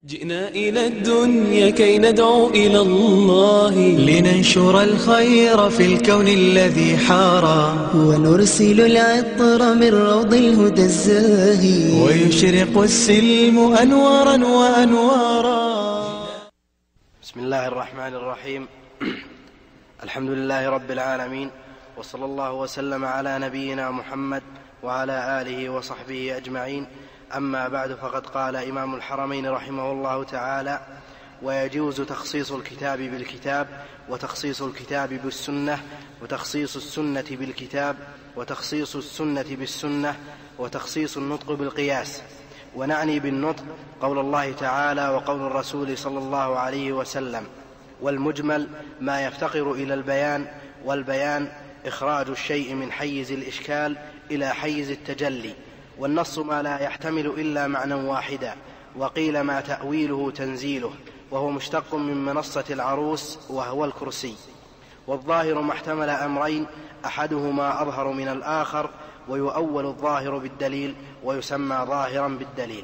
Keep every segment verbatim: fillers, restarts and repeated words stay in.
جئنا إلى الدنيا كي ندعو إلى الله، لننشر الخير في الكون الذي حارى، ونرسل العطر من روض الهدى الزاهي، ويشرق السلم أنوارا وأنوارا. بسم الله الرحمن الرحيم. الحمد لله رب العالمين، وصلى الله وسلم على نبينا محمد وعلى آله وصحبه أجمعين. أما بعد، فقد قال إمام الحرمين رحمه الله تعالى: ويجوز تخصيص الكتاب بالكتاب، وتخصيص الكتاب بالسنة، وتخصيص السنة بالكتاب، وتخصيص السنة بالسنة، وتخصيص النطق بالقياس. ونعني بالنطق قول الله تعالى وقول الرسول صلى الله عليه وسلم. والمجمل ما يفتقر إلى البيان، والبيان إخراج الشيء من حيز الإشكال إلى حيز التجلي. والنص ما لا يحتمل إلا معنى واحدا. وقيل ما تأويله تنزيله، وهو مشتق من منصة العروس وهو الكرسي. والظاهر ما احتمل أمرين، أحدهما أظهر من الآخر، ويؤول الظاهر بالدليل، ويسمى ظاهرا بالدليل.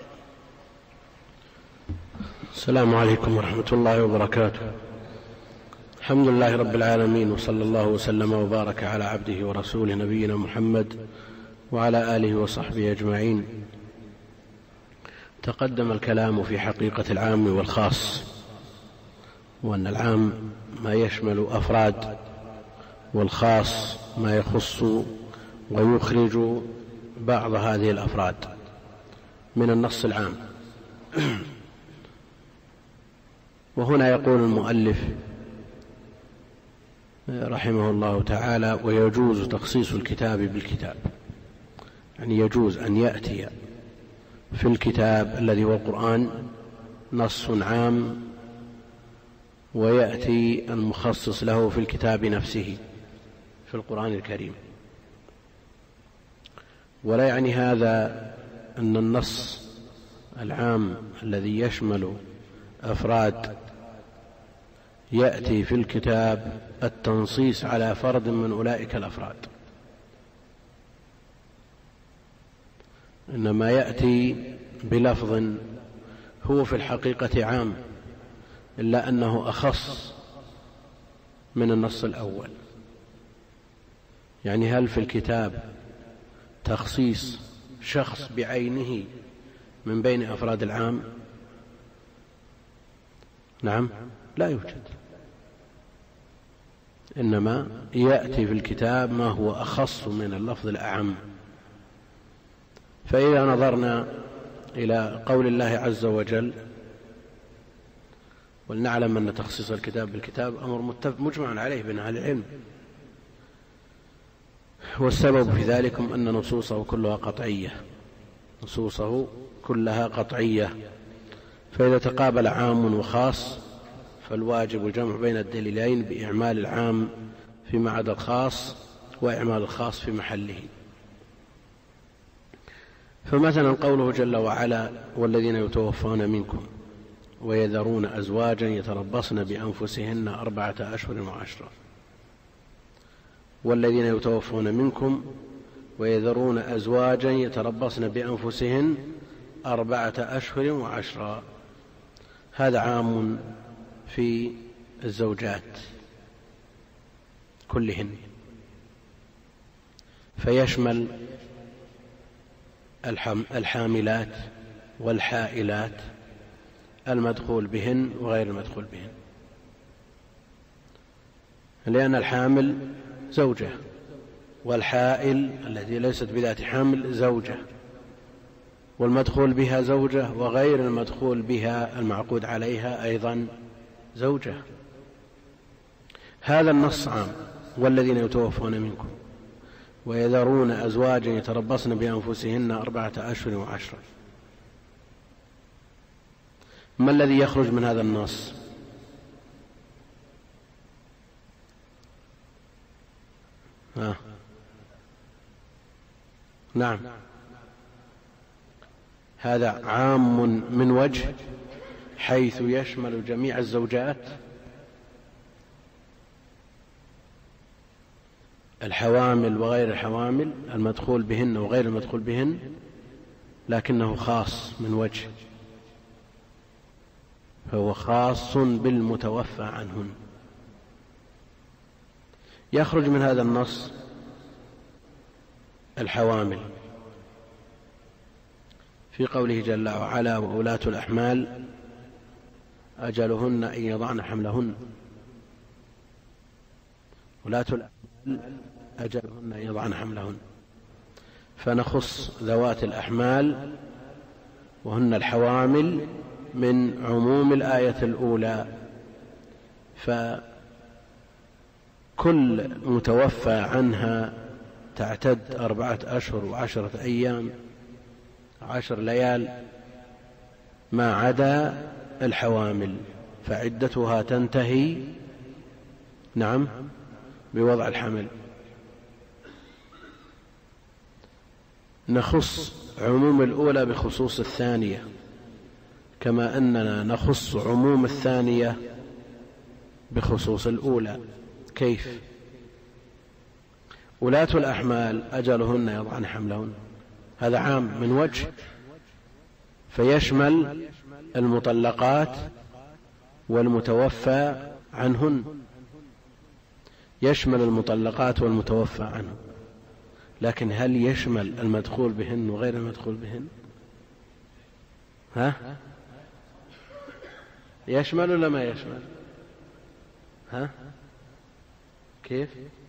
السلام عليكم ورحمة الله وبركاته. الحمد لله رب العالمين، وصلى الله وسلم وبارك على عبده ورسوله نبينا محمد وعلى آله وصحبه أجمعين. تقدم الكلام في حقيقة العام والخاص، وأن العام ما يشمل أفراد، والخاص ما يخص ويخرج بعض هذه الأفراد من النص العام. وهنا يقول المؤلف رحمه الله تعالى: ويجوز تخصيص الكتاب بالكتاب، يعني يجوز أن يأتي في الكتاب الذي هو القرآن نص عام، ويأتي المخصص له في الكتاب نفسه في القرآن الكريم. ولا يعني هذا أن النص العام الذي يشمل أفراد يأتي في الكتاب التنصيص على فرد من أولئك الأفراد، إنما يأتي بلفظ هو في الحقيقة عام، إلا أنه أخص من النص الأول. يعني هل في الكتاب تخصيص شخص بعينه من بين أفراد العام؟ نعم، لا يوجد. إنما يأتي في الكتاب ما هو أخص من اللفظ الأعم. فإذا نظرنا إلى قول الله عز وجل: ولنعلم أن تخصيص الكتاب بالكتاب أمر متفق مجمع عليه بين أهل العلم، والسبب في ذلك أن نصوصه كلها قطعية، نصوصه كلها قطعية. فإذا تقابل عام وخاص فالواجب الجمع بين الدليلين بإعمال العام فيما عدا الخاص، وإعمال الخاص في محله. فمثلا قوله جل وعلا: والذين يتوفون منكم ويذرون أزواجا يتربصن بأنفسهن أربعة أشهر وعشرة. والذين يتوفون منكم ويذرون أزواجا يتربصن بأنفسهن أربعة أشهر وعشرة، هذا عام في الزوجات كلهن، فيشمل الحاملات والحائلات، المدخول بهن وغير المدخول بهن، لأن الحامل زوجة، والحائل التي ليست بذات حمل زوجة، والمدخول بها زوجة، وغير المدخول بها المعقود عليها أيضا زوجة. هذا النص عام: والذين يتوفون منكم ويذرون أزواجا يتربصن بأنفسهن أربعة أشهر وعشرة. ما الذي يخرج من هذا النص؟ آه. نعم، هذا عام من وجه، حيث يشمل جميع الزوجات، الحوامل وغير الحوامل، المدخول بهن وغير المدخول بهن، لكنه خاص من وجه. فهو خاص بالمتوفى عنهن. يخرج من هذا النص الحوامل في قوله جل وعلا: وأولاة الأحمال أجلهن أن يضعن حملهن. ولاة الأحمال أجلهن أن يضعن حملهن، فنخص ذوات الأحمال وهن الحوامل من عموم الآية الأولى. فكل متوفى عنها تعتد أربعة أشهر وعشرة أيام عشر ليال ما عدا الحوامل، فعدتها تنتهي نعم بوضع الحمل. نخص عموم الأولى بخصوص الثانية، كما أننا نخص عموم الثانية بخصوص الأولى. كيف؟ ولاة الأحمال أجلهن يضعن حملهن، هذا عام من وجه، فيشمل المطلقات والمتوفى عنهن، يشمل المطلقات والمتوفى عنهن. لكن هل يشمل المدخول بهن وغير المدخول بهن؟ ها؟ يشمل ولا ما يشمل؟ ها؟ كيف؟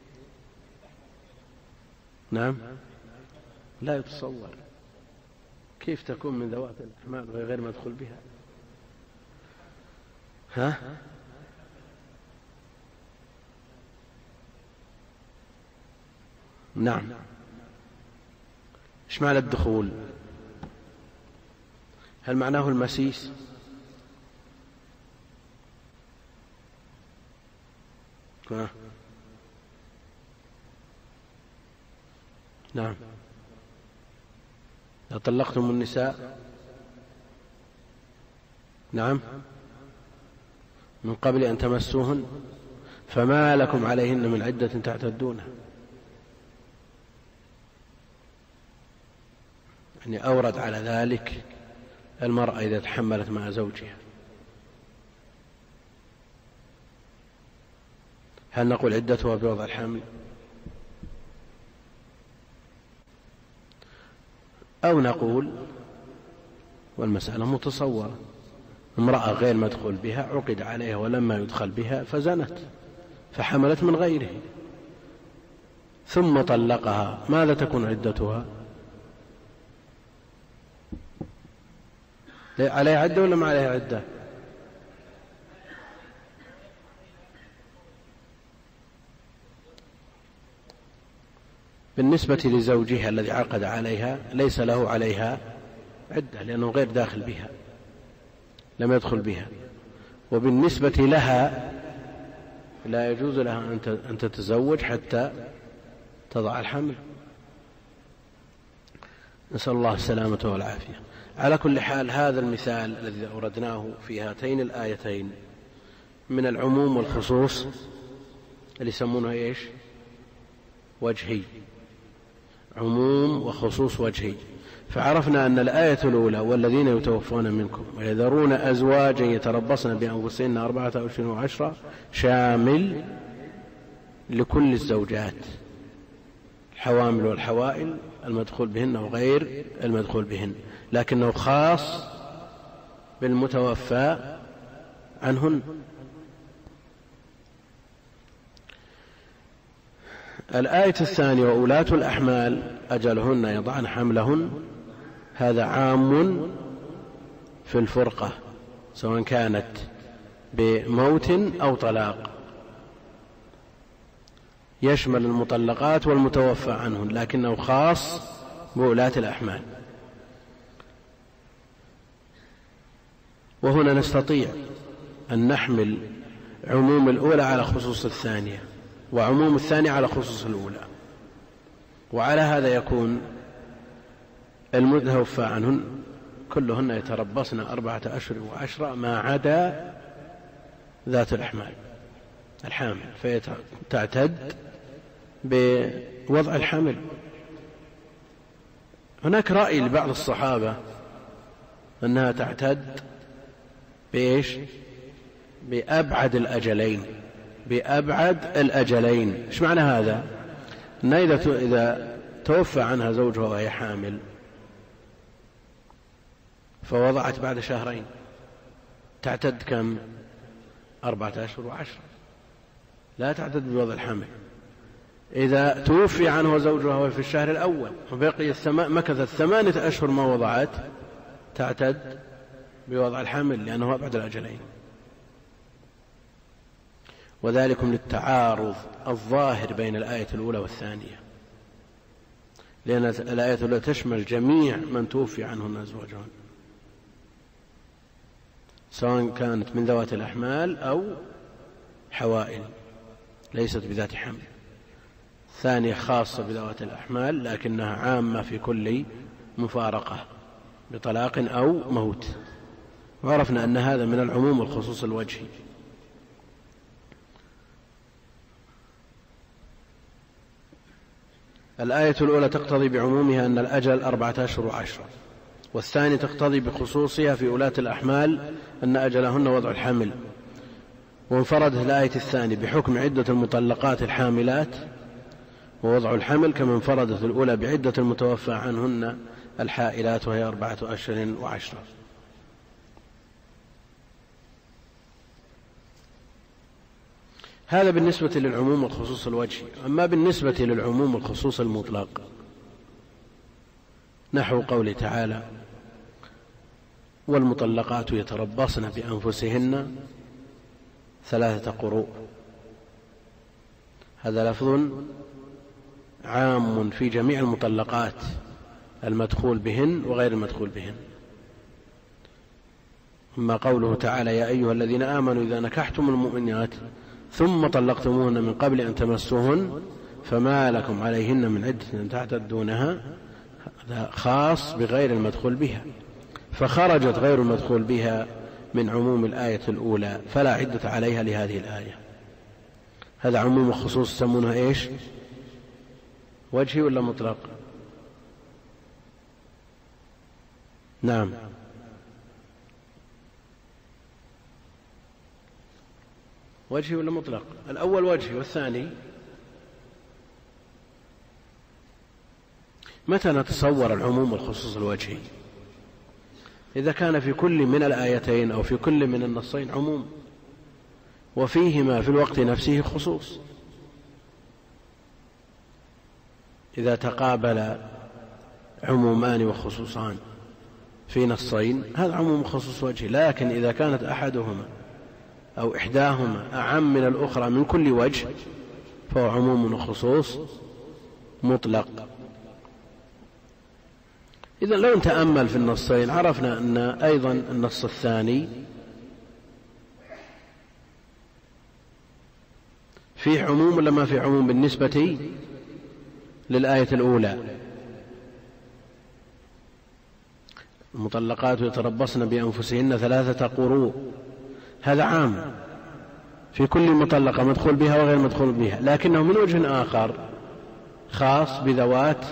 نعم، لا يتصور كيف تكون من ذوات الأحمال وهي غير مدخول بها. ها؟ نعم. ايش معنى الدخول؟ هل معناه المسيس؟ ها؟ نعم. إذا طلقتم النساء نعم من قبل أن تمسوهن فما لكم عليهن من عدة تعتدونها. يعني أورد على ذلك المرأة إذا تحملت مع زوجها. هل نقول عدتها بوضع الحمل، أو نقول والمسألة متصورة، امرأة غير مدخول بها عقد عليها ولما يدخل بها فزنت فحملت من غيره ثم طلقها، ماذا تكون عدتها؟ عليها عدة ولا ما عليها عدة؟ بالنسبة لزوجها الذي عقد عليها ليس له عليها عدة لأنه غير داخل بها، لم يدخل بها. وبالنسبة لها لا يجوز لها أن تتزوج حتى تضع الحمل. نسأل الله السلامة والعافية. على كل حال هذا المثال الذي أوردناه في هاتين الآيتين من العموم والخصوص اللي يسمونه إيش؟ وجهي، عموم وخصوص وجهي. فعرفنا أن الآية الأولى والذين يتوفون منكم ويذرون أزواجا يتربصن بأنفسهن أربعة أشهر وعشرة شامل لكل الزوجات، الحوامل والحوائل، المدخول بهن وغير المدخول بهن، لكنه خاص بالمتوفى عنهن. الآية الثانية وأولاة الأحمال أجلهن يضعن حملهن، هذا عام في الفرقة سواء كانت بموت أو طلاق، يشمل المطلقات والمتوفى عنهن، لكنه خاص بأولاة الأحمال. وهنا نستطيع أن نحمل عموم الأولى على خصوص الثانية وعموم الثانية على خصوص الأولى، وعلى هذا يكون المتوفى عنهن كلهن يتربصن أربعة أشهر وعشرة ما عدا ذات الأحمال الحامل، فتعتد بوضع الحمل. هناك رأي لبعض الصحابة أنها تعتد بإيش؟ بأبعد الأجلين. بأبعد الأجلين. إيش معنى هذا؟ أن إذا توفى عنها زوجها وهي حامل فوضعت بعد شهرين تعتد كم؟ أربعة أشهر وعشرة، لا تعتد بوضع الحمل. إذا توفي عنه زوجها وهي في الشهر الأول وبقي مكثت ثمانية أشهر ما وضعت تعتد بوضع الحمل لأنه أبعد الأجلين. وذلك للتعارض الظاهر بين الآية الأولى والثانية، لأن الآية الأولى تشمل جميع من توفي عنهن أزواجهن سواء كانت من ذوات الأحمال أو حوائل ليست بذات حمل. ثانية خاصة بذوات الأحمال لكنها عامة في كل مفارقة بطلاق أو موت. وعرفنا أن هذا من العموم والخصوص الوجهي. الآية الأولى تقتضي بعمومها أن الأجل أربعة أشهر وعشرة، والثانية تقتضي بخصوصها في ولاة الأحمال أن أجلهن وضع الحمل. وانفردت الآية الثانية بحكم عدة المطلقات الحاملات ووضع الحمل، كما انفردت الأولى بعدة المتوفى عنهن الحائلات وهي أربعة أشهر وعشرة. هذا بالنسبة للعموم والخصوص الوجهي. أما بالنسبة للعموم والخصوص المطلق نحو قوله تعالى: والمطلقات يتربصن بأنفسهن ثلاثة قروء. هذا لفظ عام في جميع المطلقات المدخول بهن وغير المدخول بهن. أما قوله تعالى: يا أيها الذين آمنوا إذا نكحتم المؤمنات ثم طلقتموهن من قبل أن تمسوهن فما لكم عليهن من عدة تعتدونها، هذا خاص بغير المدخول بها، فخرجت غير المدخول بها من عموم الآية الأولى فلا عدة عليها لهذه الآية. هذا عموم وخصوص يسمونها إيش؟ وجهي ولا مطلق؟ نعم، وجهي ولا مطلق؟ الأول وجهي والثاني متى نتصور العموم والخصوص الوجهي؟ إذا كان في كل من الآيتين أو في كل من النصين عموم وفيهما في الوقت نفسه خصوص. إذا تقابل عمومان وخصوصان في نصين هذا عموم وخصوص وجهي. لكن إذا كانت أحدهما أو إحداهما أعم من الأخرى من كل وجه فهو عموم وخصوص مطلق. إذن لو نتأمل في النصين عرفنا أن أيضا النص الثاني فيه عموم ولا ما فيه عموم بالنسبة للآية الأولى؟ المطلقات يتربصن بأنفسهن ثلاثة قروء، هذا عام في كل مطلقة مدخول بها وغير مدخول بها، لكنه من وجه آخر خاص بذوات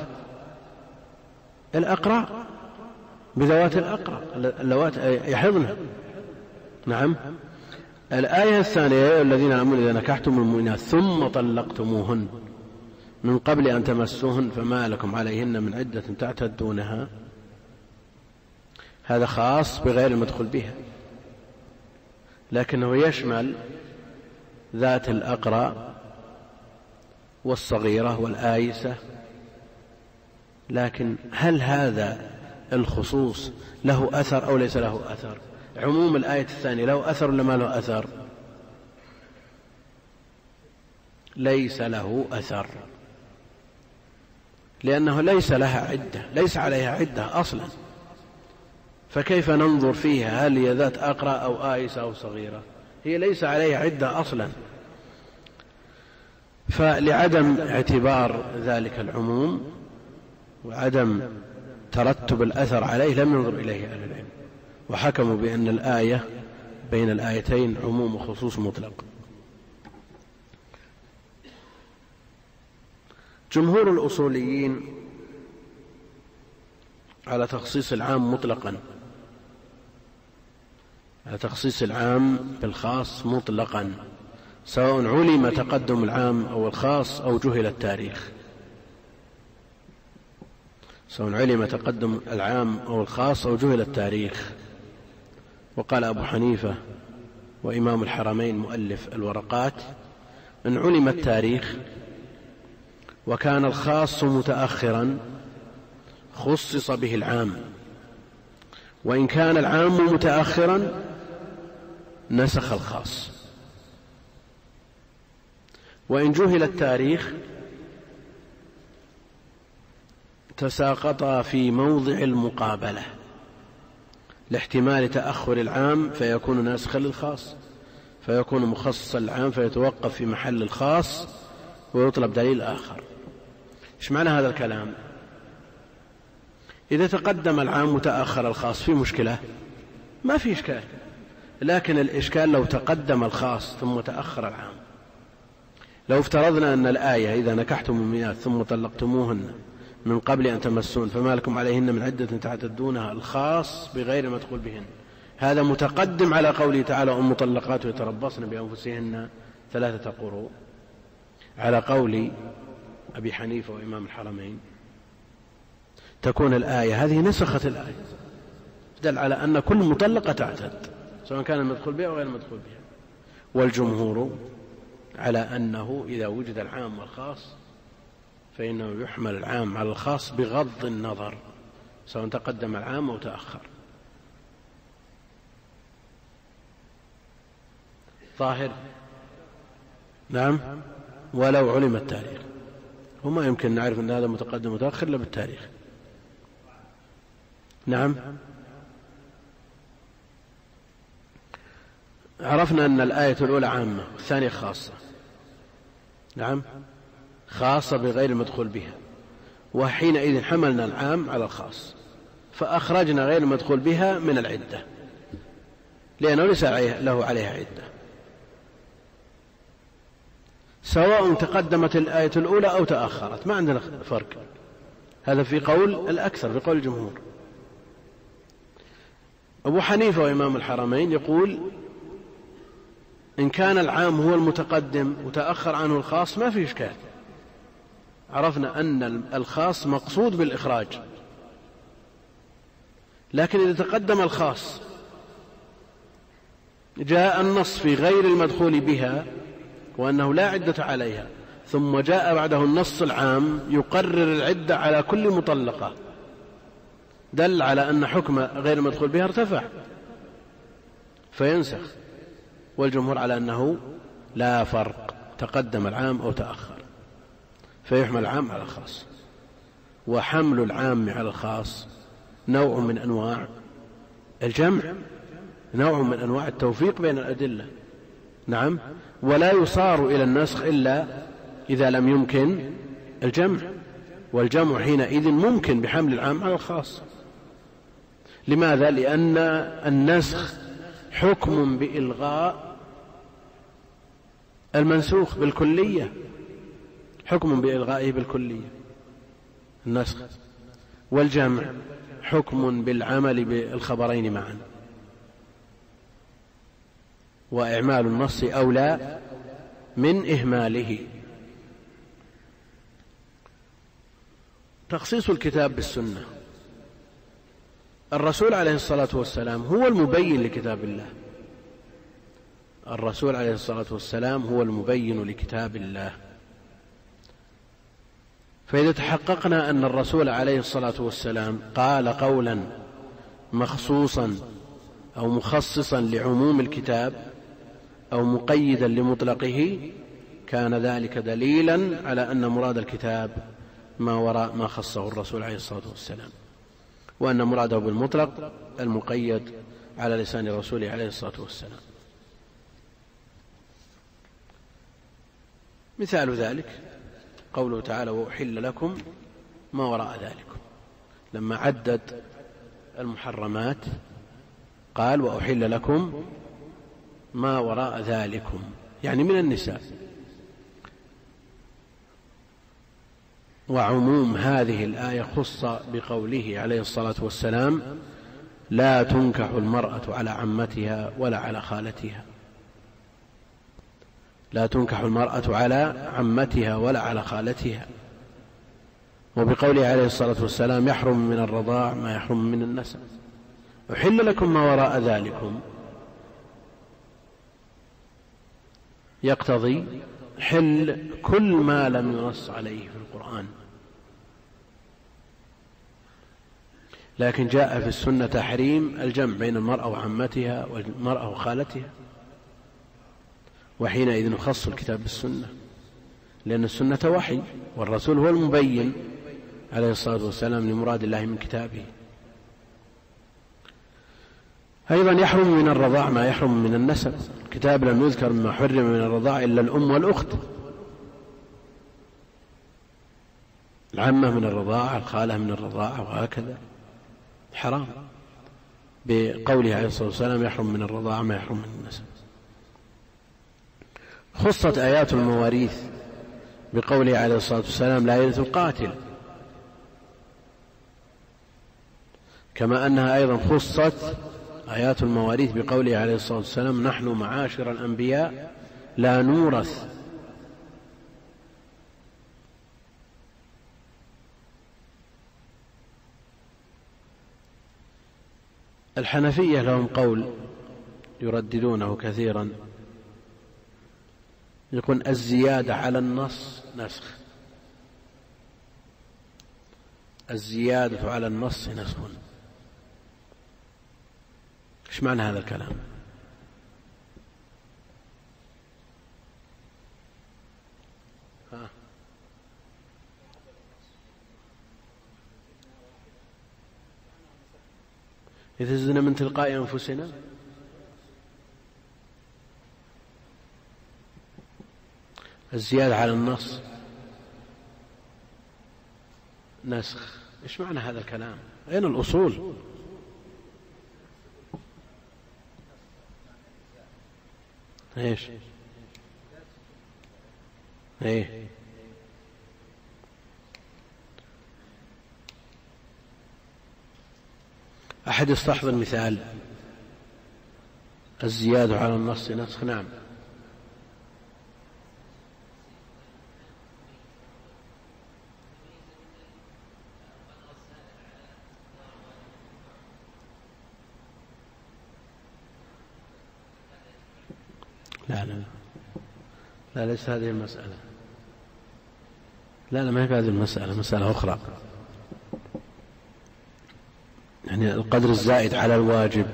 الأقراء، بذوات الأقراء اللوات يحضن. نعم. الآية الثانية: يا أيها الذين آمنوا إذا نكحتم المؤمنات ثم طلقتموهن من قبل أن تمسوهن فما لكم عليهن من عدة تعتدونها، هذا خاص بغير المدخول بها، لكنه يشمل ذات الأقراء والصغيرة والآيسة. لكن هل هذا الخصوص له أثر أو ليس له أثر؟ عموم الآية الثانية له أثر ولا ما له أثر؟ ليس له أثر، لأنه ليس لها عدة، ليس عليها عدة أصلا، فكيف ننظر فيها هل هي ذات أقراء أو آيسة أو صغيرة؟ هي ليس عليها عدة أصلا. فلعدم اعتبار ذلك العموم وعدم ترتب الأثر عليه لم ينظر إليه أهل العلم، وحكموا بأن الآية بين الآيتين عموم وخصوص مطلق. جمهور الأصوليين على تخصيص العام مطلقا على تخصيص العام بالخاص مطلقا، سواء علم تقدم العام أو الخاص أو جهل التاريخ، سواء علم تقدم العام أو الخاص أو جهل التاريخ. وقال أبو حنيفة وإمام الحرمين مؤلف الورقات: إن علم التاريخ وكان الخاص متأخرا خصص به العام، وإن كان العام متأخرا نسخ الخاص. وإن جهل التاريخ تساقطا في موضع المقابلة لاحتمال تأخر العام فيكون ناسخا للخاص، فيكون مخصصا العام فيتوقف في محل الخاص ويطلب دليل آخر. إيش معنى هذا الكلام؟ إذا تقدم العام متأخر الخاص في مشكلة؟ ما في إشكال، لكن الإشكال لو تقدم الخاص ثم تأخر العام. لو افترضنا أن الآية: إذا نكحتم المؤمنات ثم طلقتموهن من قبل أن تمسون فما لكم عليهن من عدة تعتدونها، الخاص بغير مدخول بهن، هذا متقدم على قوله تعالى: والمطلقات يتربصن بأنفسهن ثلاثة قروء، على قول أبي حنيفة وإمام الحرمين. تكون الآية هذه نسخت الآية، دل على أن كل مطلقة تعتد سواء كان المدخول بها أو غير المدخول بها. والجمهور على أنه إذا وجد العام والخاص فإنه يحمل العام على الخاص بغض النظر سواء تقدم العام أو تأخر. ظاهر؟ نعم، ولو علم التاريخ، وما يمكن نعرف أن هذا متقدم متأخر إلا بالتاريخ. نعم، عرفنا أن الآية الأولى عامة والثانية خاصة. نعم، خاصة بغير المدخول بها، وحينئذ حملنا العام على الخاص فأخرجنا غير المدخول بها من العدة لأنه ليس له عليها عدة، سواء تقدمت الآية الأولى أو تأخرت، ما عندنا فرق. هذا في قول الأكثر، في قول الجمهور. أبو حنيفة وإمام الحرمين يقول: إن كان العام هو المتقدم وتأخر عنه الخاص ما في إشكال، عرفنا أن الخاص مقصود بالإخراج. لكن إذا تقدم الخاص جاء النص في غير المدخول بها وأنه لا عدة عليها، ثم جاء بعده النص العام يقرر العدة على كل مطلقة، دل على أن حكم غير المدخول بها ارتفع فينسخ. والجمهور على أنه لا فرق، تقدم العام أو تأخر فيحمل العام على الخاص. وحمل العام على الخاص نوع من أنواع الجمع، نوع من أنواع التوفيق بين الأدلة. نعم، ولا يصار إلى النسخ إلا إذا لم يمكن الجمع، والجمع حينئذ ممكن بحمل العام على الخاص. لماذا؟ لأن النسخ حكم بإلغاء المنسوخ بالكلية، حكم بإلغائه بالكلية النسخ، والجمع حكم بالعمل بالخبرين معا، وإعمال النص أولى من إهماله. تخصيص الكتاب بالسنة. الرسول عليه الصلاة والسلام هو المبين لكتاب الله، الرسول عليه الصلاة والسلام هو المبين لكتاب الله. فإذا تحققنا أن الرسول عليه الصلاة والسلام قال قولا مخصوصا أو مخصصا لعموم الكتاب أو مقيدا لمطلقه، كان ذلك دليلا على أن مراد الكتاب ما وراء ما خصه الرسول عليه الصلاة والسلام، وأن مراده بالمطلق المقيد على لسان رسوله عليه الصلاة والسلام. مثال ذلك قوله تعالى: وأحل لكم ما وراء ذلكم. لما عدد المحرمات قال: وأحل لكم ما وراء ذلكم، يعني من النساء. وعموم هذه الآية خص بقوله عليه الصلاة والسلام: لا تنكح المرأة على عمتها ولا على خالتها، لا تنكح المرأة على عمتها ولا على خالتها. وبقوله عليه الصلاة والسلام يحرم من الرضاع ما يحرم من النسب، أحل لكم ما وراء ذلكم، يقتضي حل كل ما لم ينص عليه في القرآن. لكن جاء في السنة تحريم الجمع بين المرأة وعمتها والمرأة وخالتها، وحينئذ نخص الكتاب بالسنة، لأن السنة وحي والرسول هو المبين عليه الصلاة والسلام لمراد الله من كتابه. أيضا يحرم من الرضاع ما يحرم من النسب، الكتاب لم يذكر مما حرم من الرضاع إلا الأم والأخت، العمة من الرضاعة، الخالة من الرضاعة، وهكذا حرام، بقوله عليه الصلاة والسلام يحرم من الرضاعة ما يحرم من النسب. خصت آيات المواريث بقوله عليه الصلاة والسلام لا يرث القاتل، كما أنها أيضا خصت آيات المواريث بقوله عليه الصلاة والسلام نحن معاشر الأنبياء لا نورث. الحنفية لهم قول يرددونه كثيرا، يكون الزيادة على النص نسخ، الزيادة على النص نسخ. ايش معنى هذا الكلام؟ ها. إذا زدنا من تلقاء أنفسنا الزيادة على النص نسخ. ايش معنى هذا الكلام؟ أين الأصول؟ ايش ايه أحد يستحضر مثال الزيادة على النص نسخ؟ نعم. لا لا لا ليس هذه المسألة، لا لا ما هي هذه المسألة، مسألة أخرى. يعني القدر الزائد على الواجب،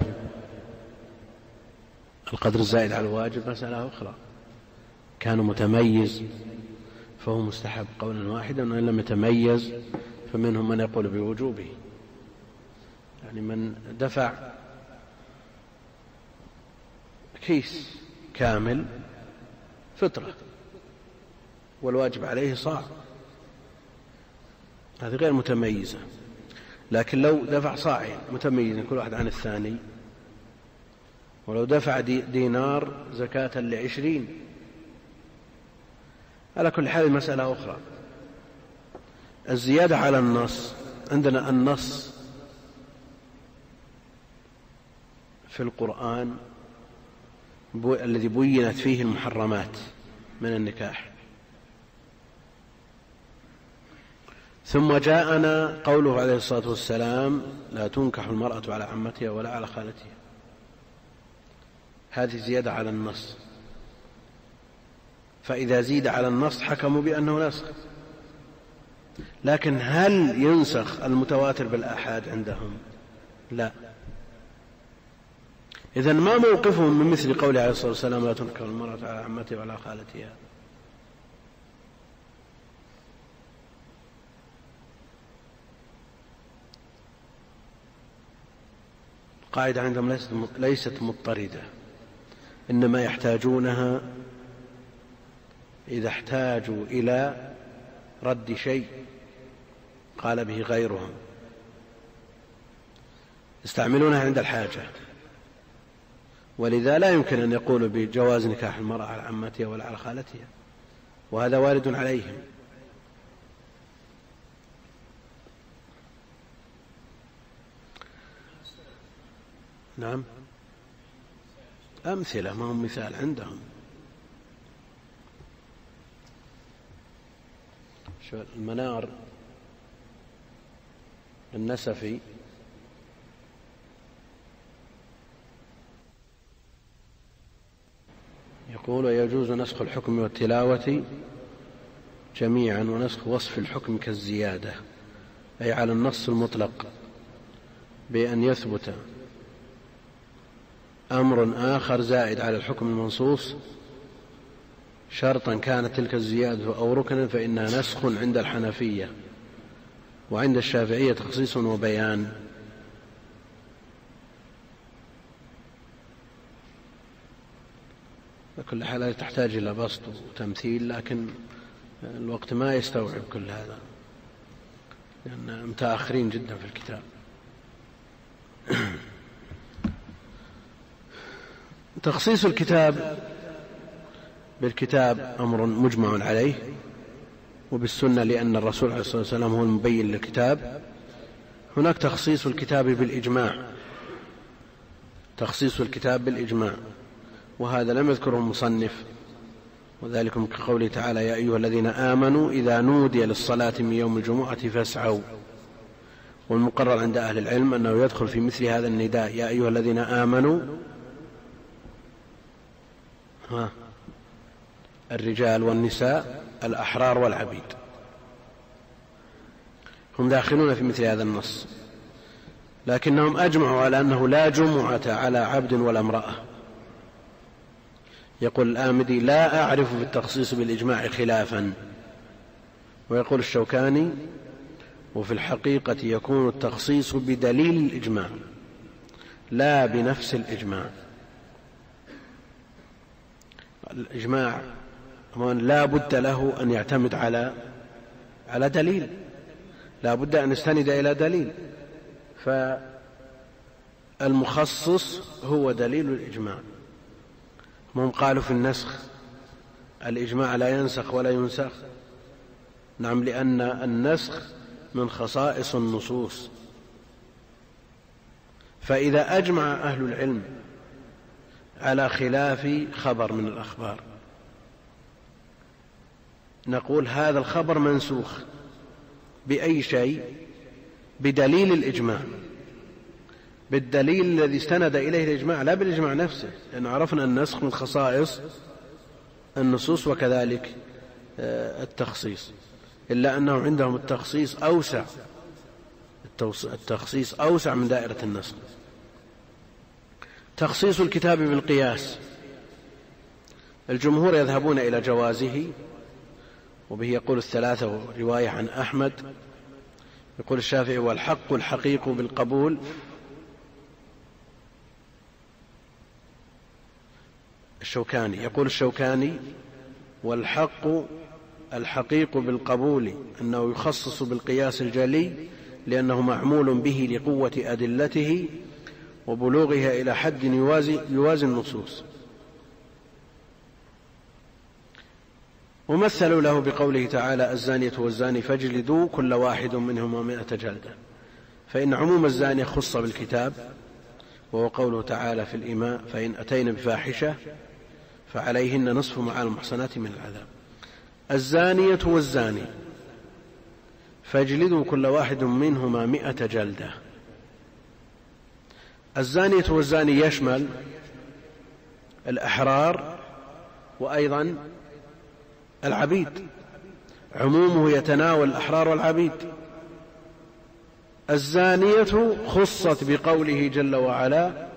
القدر الزائد على الواجب مسألة أخرى، كان متميز فهو مستحب قولا واحدا، وإن لم يتميز فمنهم من يقول بوجوبه. يعني من دفع كيس كامل فطرة والواجب عليه صاع، هذه غير متميزة. لكن لو دفع صاعين متميزين كل واحد عن الثاني، ولو دفع دي دينار زكاة لعشرين، على كل حال مسألة أخرى. الزيادة على النص، عندنا النص في القرآن بو الذي بينت فيه المحرمات من النكاح، ثم جاءنا قوله عليه الصلاة والسلام لا تنكح المرأة على عمتها ولا على خالتها، هذه زيادة على النص، فإذا زيد على النص حكموا بأنه نسخ. لكن هل ينسخ المتواتر بالآحاد عندهم؟ لا. إذن ما موقفهم من مثل قوله عليه الصلاة والسلام لا تنكح المرأة على عمتها وعلى خالتها؟ قاعدة عندهم ليست مضطردة، إنما يحتاجونها إذا احتاجوا إلى رد شيء قال به غيرهم، يستعملونها عند الحاجة، ولذا لا يمكن أن يقولوا بجواز نكاح المرأة على عمتها ولا على خالتها، وهذا وارد عليهم. نعم، أمثلة ما هم مثال عندهم. شو المنار النسفي يقول: يجوز نسخ الحكم والتلاوة جميعا ونسخ وصف الحكم كالزيادة، أي على النص المطلق، بأن يثبت أمر آخر زائد على الحكم المنصوص شرطا كانت تلك الزيادة أو ركنا، فإنها نسخ عند الحنفية، وعند الشافعية تخصيص وبيان. كل حالة تحتاج إلى بسط وتمثيل، لكن الوقت ما يستوعب كل هذا لأن متأخرين جدا في الكتاب. تخصيص الكتاب بالكتاب أمر مجمع عليه، وبالسنة لأن الرسول عليه الصلاة والسلام هو المبين للكتاب. هناك تخصيص الكتاب بالإجماع، تخصيص الكتاب بالإجماع، وهذا لم يذكره المصنف، وذلكم كقوله تعالى: يا أيها الذين آمنوا إذا نودي للصلاة من يوم الجمعة فاسعوا. والمقرر عند أهل العلم أنه يدخل في مثل هذا النداء: يا أيها الذين آمنوا ها الرجال والنساء الأحرار والعبيد، هم داخلون في مثل هذا النص، لكنهم أجمعوا على أنه لا جمعة على عبد ولا امرأة. يقول الآمدي: لا أعرف في التخصيص بالإجماع خلافا. ويقول الشوكاني: وفي الحقيقة يكون التخصيص بدليل الإجماع لا بنفس الإجماع. الإجماع لا بد له أن يعتمد على على دليل، لا بد أن يستند إلى دليل، فالمخصص هو دليل الإجماع. هم قالوا في النسخ الإجماع لا ينسخ ولا ينسخ. نعم، لأن النسخ من خصائص النصوص، فإذا أجمع أهل العلم على خلاف خبر من الأخبار نقول هذا الخبر منسوخ بأي شيء؟ بدليل الإجماع، بالدليل الذي استند إليه الإجماع، لا بالإجماع نفسه، لأنه عرفنا النسخ من خصائص النصوص وكذلك التخصيص، إلا أنه عندهم التخصيص أوسع، التخصيص أوسع من دائرة النسخ. تخصيص الكتاب بالقياس، الجمهور يذهبون إلى جوازه، وبه يقول الثلاثة رواية عن أحمد. يقول الشافعي: والحق الحقيق بالقبول. الشوكاني يقول الشوكاني: والحق الحقيق بالقبول أنه يخصص بالقياس الجلي، لأنه معمول به لقوة أدلته وبلوغها إلى حد يوازي, يوازي النصوص. ومثلوا له بقوله تعالى: الزانية والزاني فاجلدوا كل واحد منهما مئة جلدة، فإن عموم الزانية خص بالكتاب، وهو قوله تعالى في الإماء: فإن أتينا بفاحشة فعليهن نصف ما على المحصنات من العذاب. الزانية والزاني فاجلدوا كل واحد منهما مئة جلدة. الزانية والزاني يشمل الأحرار وأيضا العبيد، عمومه يتناول الأحرار والعبيد. الزانية خصت بقوله جل وعلا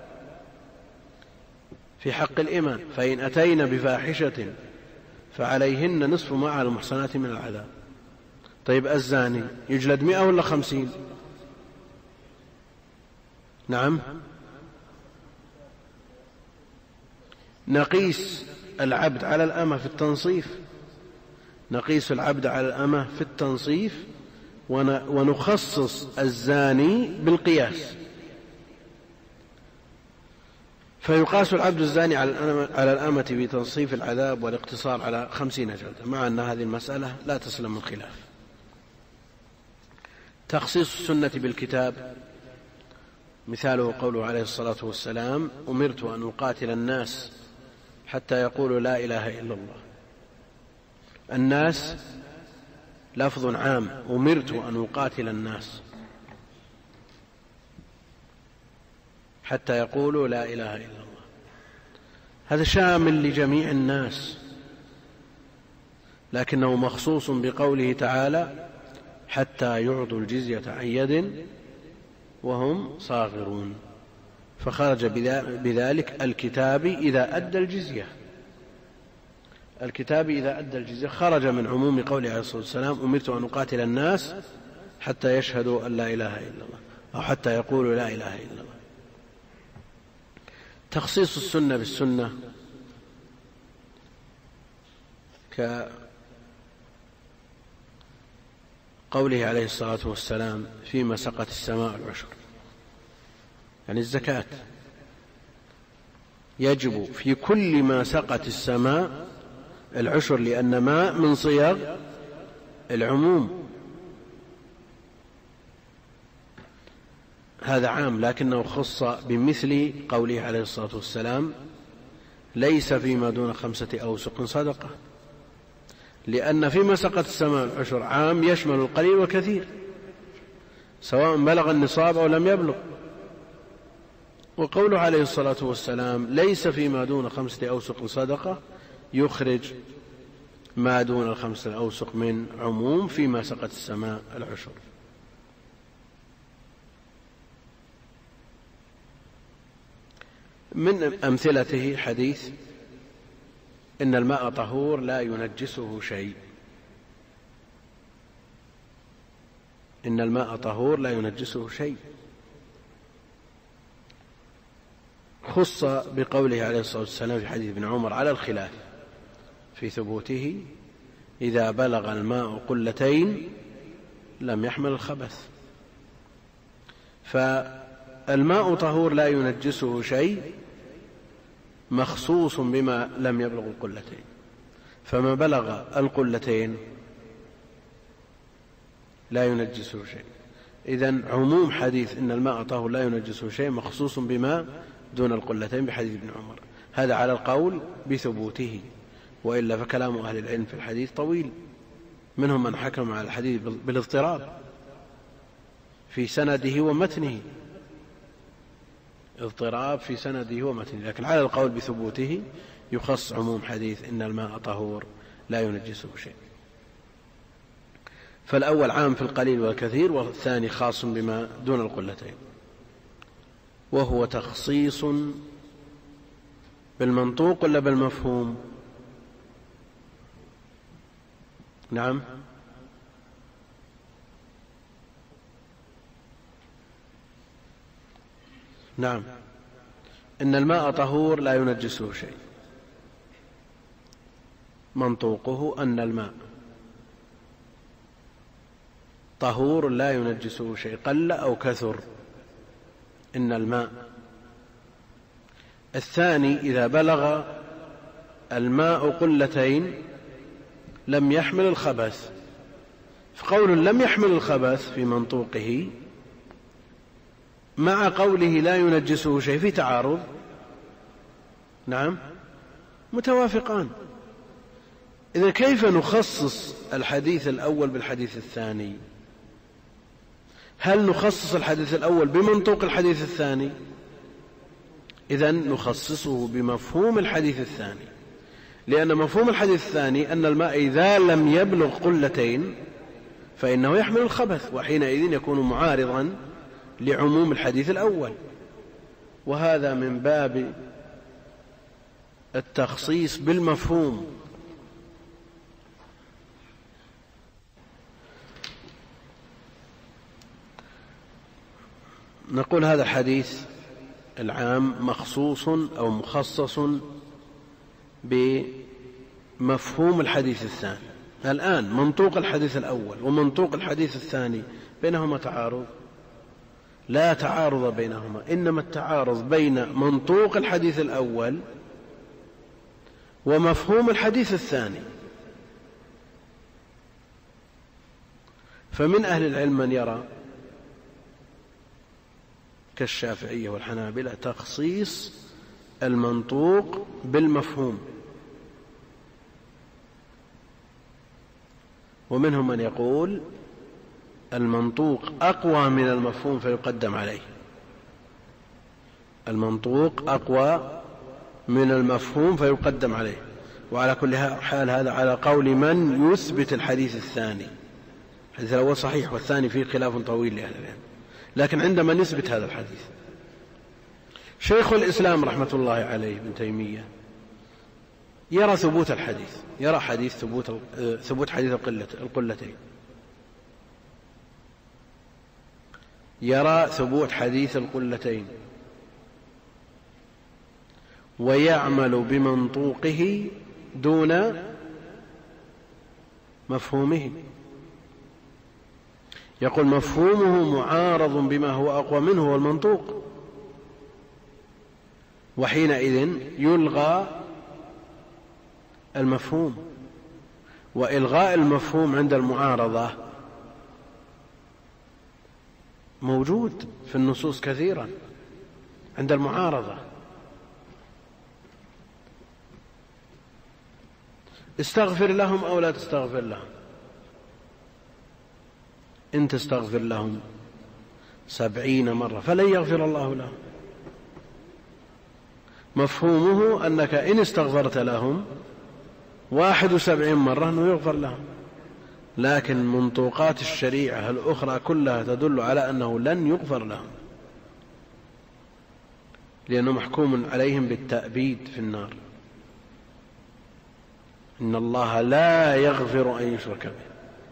في حق الإمام: فإن أتينا بفاحشة فعليهن نصف ما على المحصنات من العذاب. طيب الزاني يجلد مئة ولا خمسين؟ نعم، نقيس العبد على الأمة في التنصيف، نقيس العبد على الأمة في التنصيف ونخصص الزاني بالقياس، فيقاس العبد الزاني على الأمة بتنصيف العذاب والاقتصار على خمسين جلدة، مع أن هذه المسألة لا تسلم من خلاف. تخصيص السنة بالكتاب، مثاله قوله عليه الصلاة والسلام: أمرت أن أقاتل الناس حتى يقولوا لا إله إلا الله. الناس لفظ عام، أمرت أن أقاتل الناس حتى يقولوا لا إله إلا الله. هذا شامل لجميع الناس، لكنه مخصوص بقوله تعالى: حتى يعطوا الجزية عن يد وهم صاغرون، فخرج بذلك الكتاب إذا أدى الجزية. الكتاب إذا أدى الجزية خرج من عموم قوله عليه الصلاة والسلام: أمرت أن أقاتل الناس حتى يشهدوا أن لا إله إلا الله، أو حتى يقولوا لا إله إلا الله. تخصيص السنة بالسنة كقوله عليه الصلاة والسلام: فيما سقت السماء العشر، يعني الزكاة يجب في كل ما سقت السماء العشر، لأن ما من صيغ العموم. هذا عام، لكنه خص بمثل قوله عليه الصلاة والسلام: ليس فيما دون خمسة أوسق صدقة، لأن فيما سقت السماء العشر عام يشمل القليل والكثير سواء بلغ النصاب أو لم يبلغ. وقوله عليه الصلاة والسلام: ليس فيما دون خمسة أوسق صدقة يخرج ما دون الخمسة أوسق من عموم فيما سقت السماء العشر. من أمثلته حديث: إن الماء طهور لا ينجسه شيء. إن الماء طهور لا ينجسه شيء، خص بقوله عليه الصلاة والسلام في حديث ابن عمر على الخلاف في ثبوته: إذا بلغ الماء قلتين لم يحمل الخبث. فالماء طهور لا ينجسه شيء مخصوص بما لم يبلغ القلتين، فما بلغ القلتين لا ينجسه شيء. إذن عموم حديث إن الماء طهور لا ينجسه شيء مخصوص بما دون القلتين بحديث ابن عمر. هذا على القول بثبوته، وإلا فكلام أهل العلم في الحديث طويل، منهم من حكم على الحديث بالاضطراب في سنده ومتنه، اضطراب في سنده ومتنه، لكن على القول بثبوته يخص عموم حديث إن الماء طهور لا ينجسه شيء. فالأول عام في القليل والكثير، والثاني خاص بما دون القلتين، وهو تخصيص بالمنطوق ولا بالمفهوم؟ نعم، نعم، إن الماء طهور لا ينجسه شيء، منطوقه أن الماء طهور لا ينجسه شيء قل أو كثر، إن الماء. الثاني: إذا بلغ الماء قلتين لم يحمل الخبث. فقول لم يحمل الخبث في منطوقه مع قوله لا ينجسه شيء في تعارض؟ نعم، متوافقان. إذا كيف نخصص الحديث الأول بالحديث الثاني؟ هل نخصص الحديث الأول بمنطوق الحديث الثاني؟ إذن نخصصه بمفهوم الحديث الثاني، لأن مفهوم الحديث الثاني أن الماء إذا لم يبلغ قلتين فإنه يحمل الخبث، وحينئذ يكون معارضا لعموم الحديث الأول. وهذا من باب التخصيص بالمفهوم. نقول هذا الحديث العام مخصوص أو مخصص بمفهوم الحديث الثاني. الآن منطوق الحديث الأول ومنطوق الحديث الثاني بينهما تعارض؟ لا تعارض بينهما، إنما التعارض بين منطوق الحديث الأول ومفهوم الحديث الثاني. فمن أهل العلم من يرى كالشافعية والحنابلة تخصيص المنطوق بالمفهوم، ومنهم من يقول المنطوق أقوى من المفهوم فيقدم عليه، المنطوق أقوى من المفهوم فيقدم عليه. وعلى كل حال هذا على قول من يثبت الحديث الثاني، الحديث الأول صحيح والثاني فيه خلاف طويل لأهل العلم، لكن عندما نثبت هذا الحديث. شيخ الإسلام رحمة الله عليه ابن تيمية يرى ثبوت الحديث، يرى حديث ثبوت ثبوت حديث القلتين، يرى ثبوت حديث القلتين، ويعمل بمنطوقه دون مفهومه. يقول مفهومه معارض بما هو أقوى منه والمنطوق، وحينئذ يلغى المفهوم. وإلغاء المفهوم عند المعارضة موجود في النصوص كثيرا عند المعارضة. استغفر لهم أو لا تستغفر لهم، إن تستغفر لهم سبعين مرة فلن يغفر الله لهم. مفهومه أنك إن استغفرت لهم واحد وسبعين مرة أنه يغفر لهم، لكن منطوقات الشريعة الأخرى كلها تدل على أنه لن يغفر لهم، لأنه محكوم عليهم بالتأبيد في النار. إن الله لا يغفر أن يشرك به.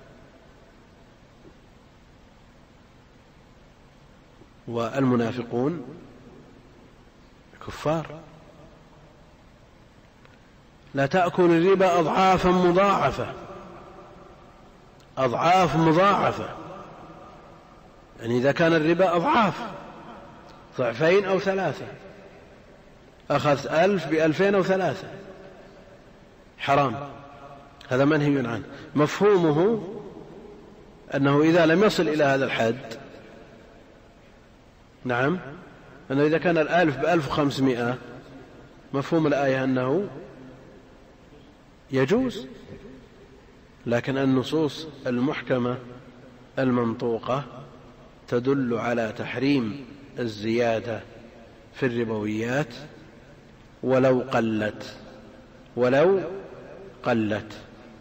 والمنافقون كفار. لا تأكل الربا أضعافا مضاعفة، أضعاف مضاعفة، يعني إذا كان الربا أضعاف ضعفين أو ثلاثة، أخذ ألف بألفين أو ثلاثة، حرام، هذا منهي عنه. مفهومه أنه إذا لم يصل إلى هذا الحد، نعم، أنه إذا كان الألف بألف وخمسمائة، مفهوم الآية أنه يجوز. لكن النصوص المحكمة المنطوقة تدل على تحريم الزيادة في الربويات ولو قلت، ولو قلت.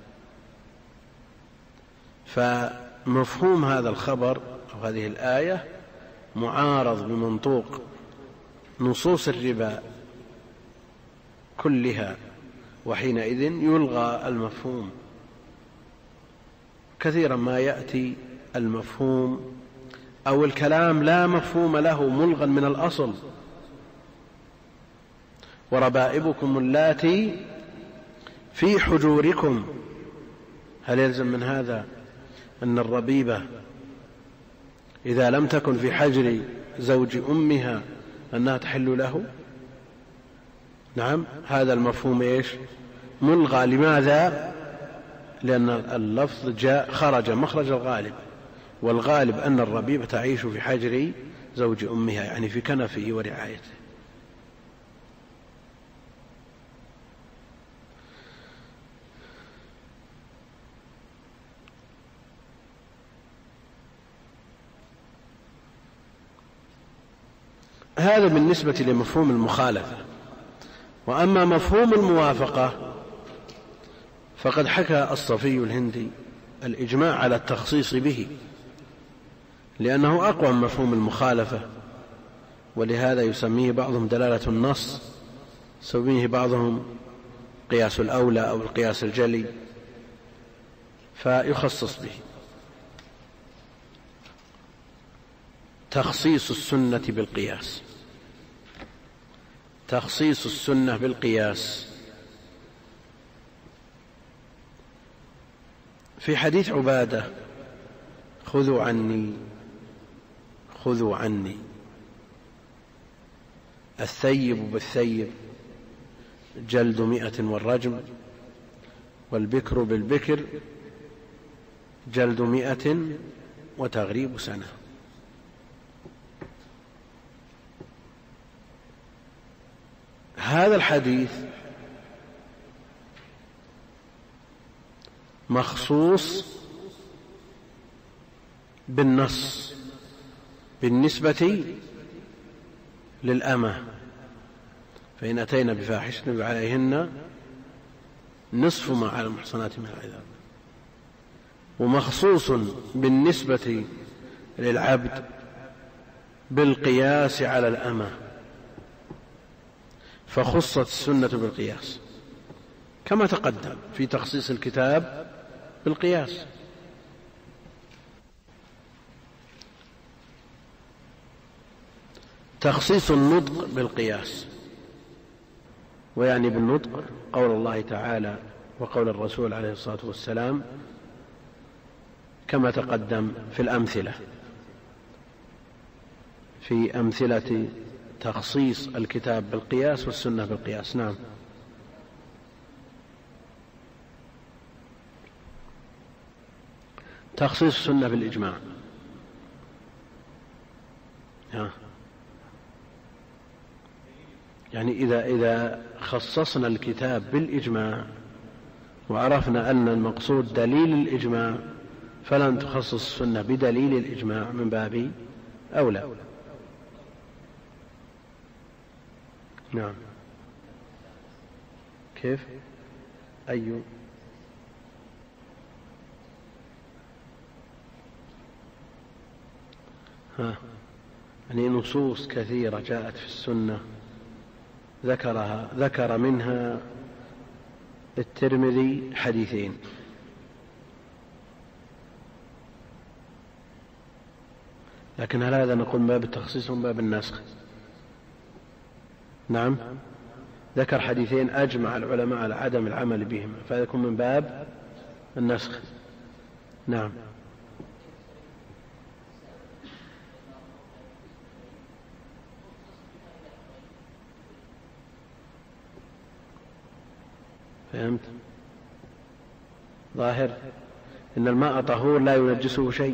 فمفهوم هذا الخبر أو هذه الآية معارض بمنطوق نصوص الربا كلها، وحينئذ يلغى المفهوم. كثيرا ما يأتي المفهوم أو الكلام لا مفهوم له ملغا من الأصل. وربائبكم اللاتي في حجوركم، هل يلزم من هذا أن الربيبة إذا لم تكن في حجر زوج أمها أنها تحل له؟ نعم، هذا المفهوم إيش؟ ملغى. لماذا؟ لأن اللفظ جاء خرج مخرج الغالب، والغالب أن الربيبة تعيش في حجر زوج أمها، يعني في كنفه ورعايته. هذا بالنسبة لمفهوم المخالفة. وأما مفهوم الموافقة فقد حكى الصفي الهندي الإجماع على التخصيص به، لأنه أقوى من مفهوم المخالفة، ولهذا يسميه بعضهم دلالة النص، يسميه بعضهم قياس الأولى أو القياس الجلي، فيخصص به. تخصيص السنة بالقياس، تخصيص السنة بالقياس. في حديث عبادة: خذوا عني خذوا عني الثيب بالثيب جلد مئة والرجم، والبكر بالبكر جلد مئة وتغريب سنة. هذا الحديث مخصوص بالنص بالنسبة للأمة، فإن أتينا بفاحشة عليهن نصف ما على المحصنات من العذاب، ومخصوص بالنسبة للعبد بالقياس على الأمة، فخصت السنة بالقياس كما تقدم في تخصيص الكتاب بالقياس. تخصيص النطق بالقياس، ويعني بالنطق قول الله تعالى وقول الرسول عليه الصلاة والسلام كما تقدم في الأمثلة، في أمثلة تخصيص الكتاب بالقياس والسنة بالقياس. نعم. تخصيص السنة بالإجماع. ها. يعني إذا, إذا خصصنا الكتاب بالإجماع وعرفنا أن المقصود دليل الإجماع، فلن تخصص السنة بدليل الإجماع من باب أولى. نعم. كيف؟ أي ها يعني نصوص كثيرة جاءت في السنة ذكرها ذكر منها الترمذي حديثين، لكن هل هذا نقول من باب التخصيص ومن باب النسخ؟ نعم، ذكر حديثين أجمع العلماء على عدم العمل بهما، فهذا يكون من باب النسخ. نعم. فهمت؟ ظاهر إن الماء طهور لا ينجسه شيء.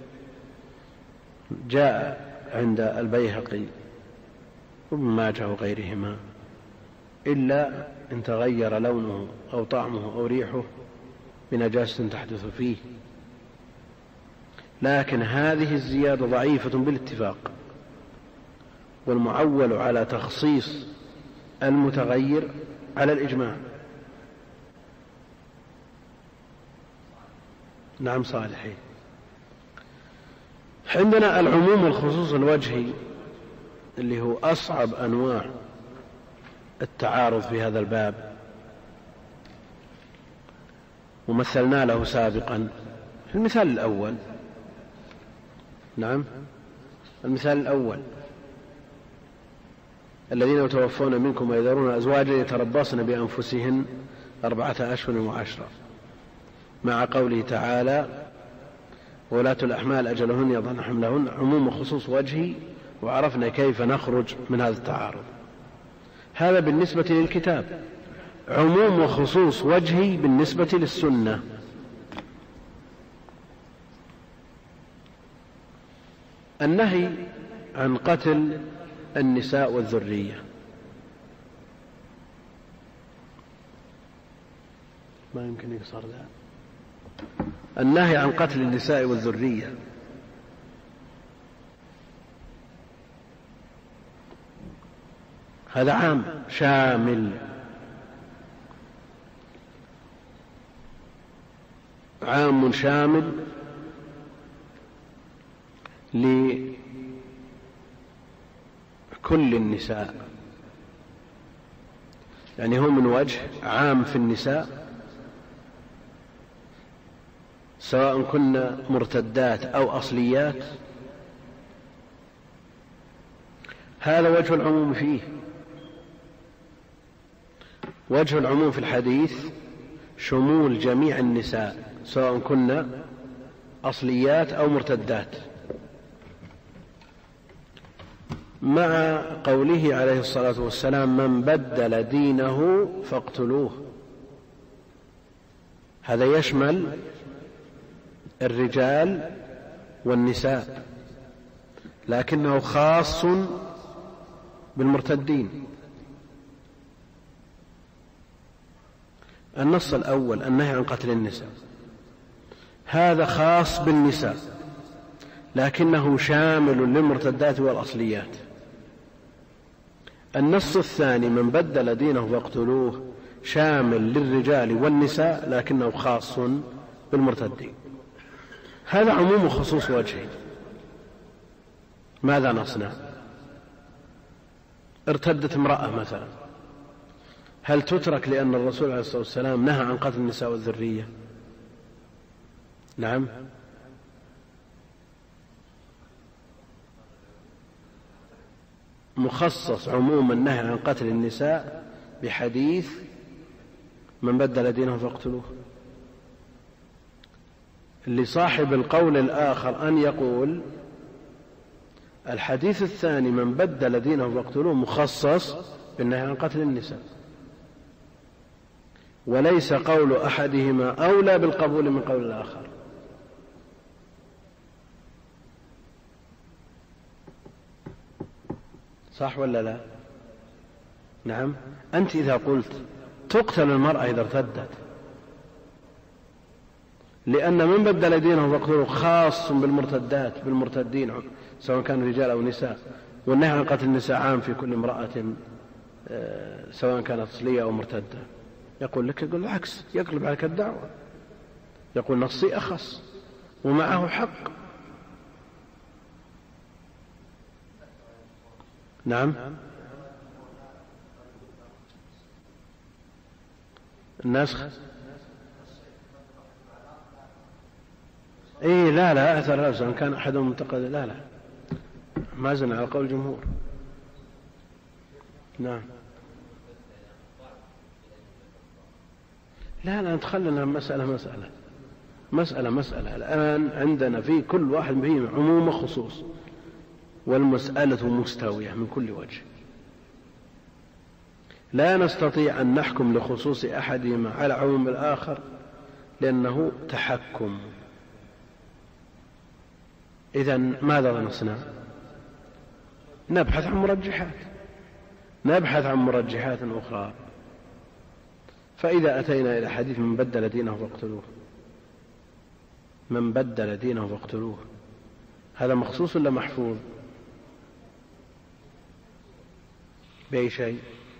جاء عند البيهقي وابن ماجه وغيرهما إلا إن تغير لونه أو طعمه أو ريحه بنجاسة تحدث فيه، لكن هذه الزيادة ضعيفة بالاتفاق، والمعول على تخصيص المتغير على الإجماع. نعم صالحين. عندنا العموم والخصوص الوجهي اللي هو أصعب أنواع التعارض في هذا الباب، ومثلنا له سابقا في المثال الأول. نعم، المثال الأول: الذين يتوفون منكم ويذرون أزواجا يتربصن بأنفسهن أربعة أشهر وعشرة، مع قوله تعالى: وولاة الأحمال أجلهن يضعن حملهن. عموم وخصوص وجهي، وعرفنا كيف نخرج من هذا التعارض. هذا بالنسبة للكتاب. عموم وخصوص وجهي بالنسبة للسنة. النهي عن قتل النساء والذرية. ما يمكن يقصر ذلك. النهي عن قتل النساء والذرية هذا عام شامل، عام شامل لكل النساء، يعني هو من وجه عام في النساء سواء كنا مرتدات أو أصليات. هذا وجه العموم فيه. وجه العموم في الحديث شمول جميع النساء سواء كنا أصليات أو مرتدات، مع قوله عليه الصلاة والسلام: من بدل دينه فاقتلوه. هذا يشمل الرجال والنساء، لكنه خاص بالمرتدين. النص الأول النهي عن قتل النساء هذا خاص بالنساء، لكنه شامل للمرتدات والأصليات. النص الثاني من بدل دينه فاقتلوه شامل للرجال والنساء، لكنه خاص بالمرتدين. هذا عموم وخصوص وجهين. ماذا نصنع؟ ارتدت امرأة مثلا، هل تترك لأن الرسول عليه الصلاة والسلام نهى عن قتل النساء والذرية؟ نعم. مخصص عموم النهي عن قتل النساء بحديث من بدل دينه فاقتلوه. لصاحب القول الآخر أن يقول الحديث الثاني من بدل دينه فاقتلوه مخصص بالنهي عن قتل النساء، وليس قول أحدهما أولى بالقبول من قول الآخر. صح ولا لا؟ نعم. أنت إذا قلت تقتل المرأة إذا ارتدت، لأن من بدل دينه فاقتلوه خاص بالمرتدات بالمرتدين سواء كانوا رجال أو نساء، والنهي عن قتل النساء عام في كل امرأة سواء كانت أصلية أو مرتدة. يقول لك يقول العكس، يقلب عليك الدعوة، يقول نصي أخص ومعه حق. نعم. النسخ اي لا لا اثر نفسه ان كان احدهم منتقد، لا لا ما زلنا على قول الجمهور. نعم. لا لا نتخلنا مسألة مسألة مسألة مسألة الآن عندنا في كل واحد فيه عموم وخصوص، والمسألة مستوية من كل وجه. لا نستطيع أن نحكم لخصوص أحدهما على عموم الآخر لأنه تحكم. إذن ماذا نصنع؟ نبحث عن مرجحات نبحث عن مرجحات أخرى. فإذا أتينا إلى حديث من بدل دينه فاقتلوه، من بدل دينه فاقتلوه، هذا مخصوص ولا محفوظ؟ بأي شيء؟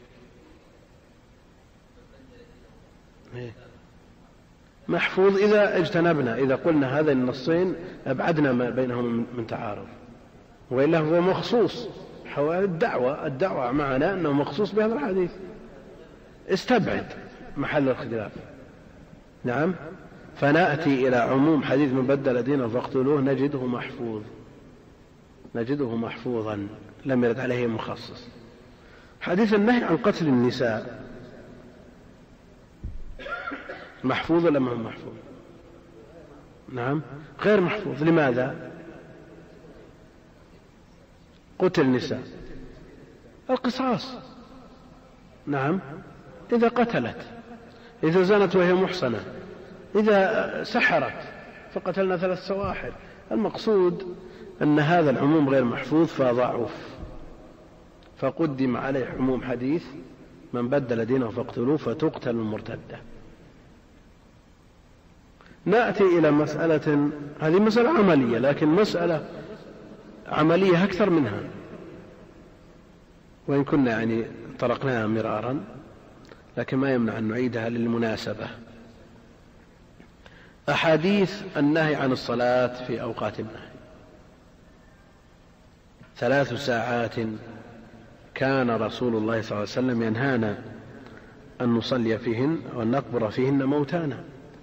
محفوظ إذا اجتنبنا، إذا قلنا هذين النصين أبعدنا ما بينهم من تعارض، وإلا هو مخصوص حوالي الدعوة الدعوة معنا أنه مخصوص بهذا الحديث، استبعد محل الخلاف. نعم. فنأتي إلى عموم حديث من بدل دينه فاقتلوه نجده محفوظ نجده محفوظا لم يرد عليه مخصص. حديث النهي عن قتل النساء محفوظ ولا ما هو محفوظ؟ نعم غير محفوظ. لماذا؟ قتل نساء القصاص. نعم. إذا قتلت، إذا زنت وهي محصنة، إذا سحرت فقتلنا ثلاث سواحر. المقصود أن هذا العموم غير محفوظ فضعف، فقدم عليه عموم حديث من بدل دينه فاقتلوه فتقتل المرتدة. نأتي إلى مسألة، هذه مسألة عملية لكن مسألة عملية أكثر منها، وإن كنا يعني طرقناها مرارا لكن ما يمنع أن نعيدها للمناسبة. أحاديث النهي عن الصلاة في أوقات النهي. ثلاث ساعات كان رسول الله صلى الله عليه وسلم ينهانا أن نصلي فيهن وأن نقبر فيهن موتانا.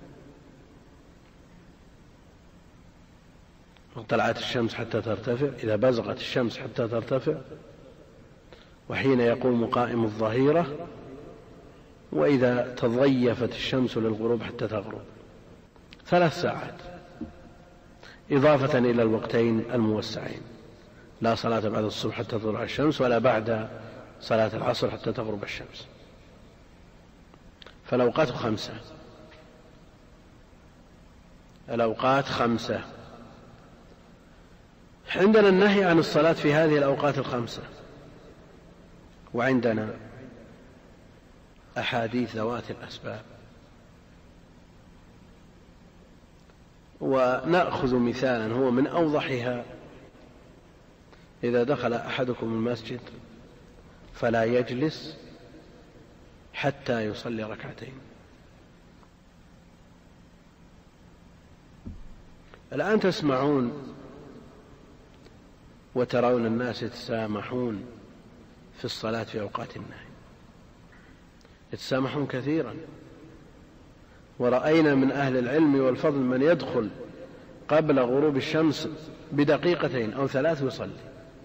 طلعت الشمس حتى ترتفع، إذا بزغت الشمس حتى ترتفع، وحين يقوم قائم الظهيرة، وإذا تضيفت الشمس للغروب حتى تغرب. ثلاث ساعات إضافة إلى الوقتين الموسعين، لا صلاة بعد الصبح حتى تطلع الشمس ولا بعد صلاة العصر حتى تغرب الشمس. فالأوقات خمسة الأوقات خمسة عندنا النهي عن الصلاة في هذه الأوقات الخمسة، وعندنا أحاديث ذوات الأسباب ونأخذ مثالا هو من أوضحها: إذا دخل أحدكم المسجد فلا يجلس حتى يصلي ركعتين. الآن تسمعون وترون الناس يتسامحون في الصلاة في أوقات النهي، يتسامحون كثيرا، ورأينا من أهل العلم والفضل من يدخل قبل غروب الشمس بدقيقتين أو ثلاث يصلي،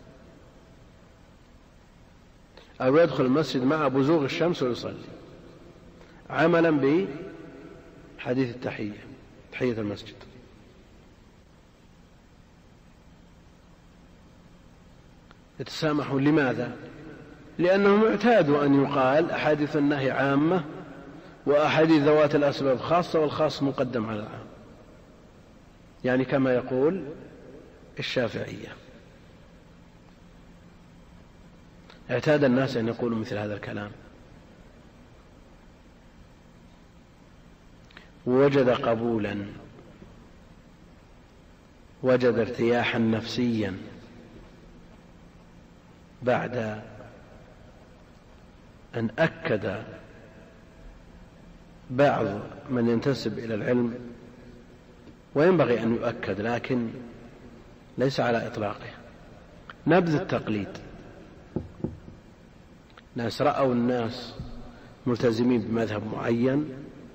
أو يدخل المسجد مع بزوغ الشمس ويصلي، عملا بحديث التحية، تحية المسجد. يتسامحون لماذا؟ لأنهم اعتادوا أن يقال أحاديث النهي عامة وأحاديث ذوات الأسباب خاصة، والخاص مقدم على العام، يعني كما يقول الشافعية. اعتاد الناس أن يقولوا مثل هذا الكلام، ووجد قبولا، وجد ارتياحا نفسيا بعد أن أكد بعض من ينتسب إلى العلم، وينبغي أن يؤكد لكن ليس على إطلاقه، نبذ التقليد. ناس رأوا الناس ملتزمين بمذهب معين،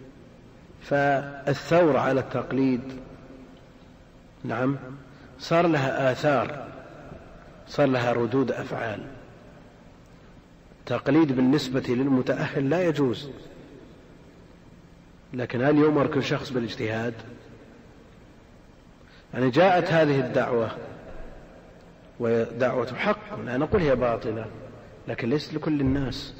فالثورة على التقليد نعم صار لها آثار، صار لها ردود أفعال. تقليد بالنسبة للمتأهل لا يجوز، لكن هل يؤمر كل شخص بالاجتهاد؟ يعني جاءت هذه الدعوة ودعوة حق، لا نقول هي باطلة، لكن ليست لكل الناس،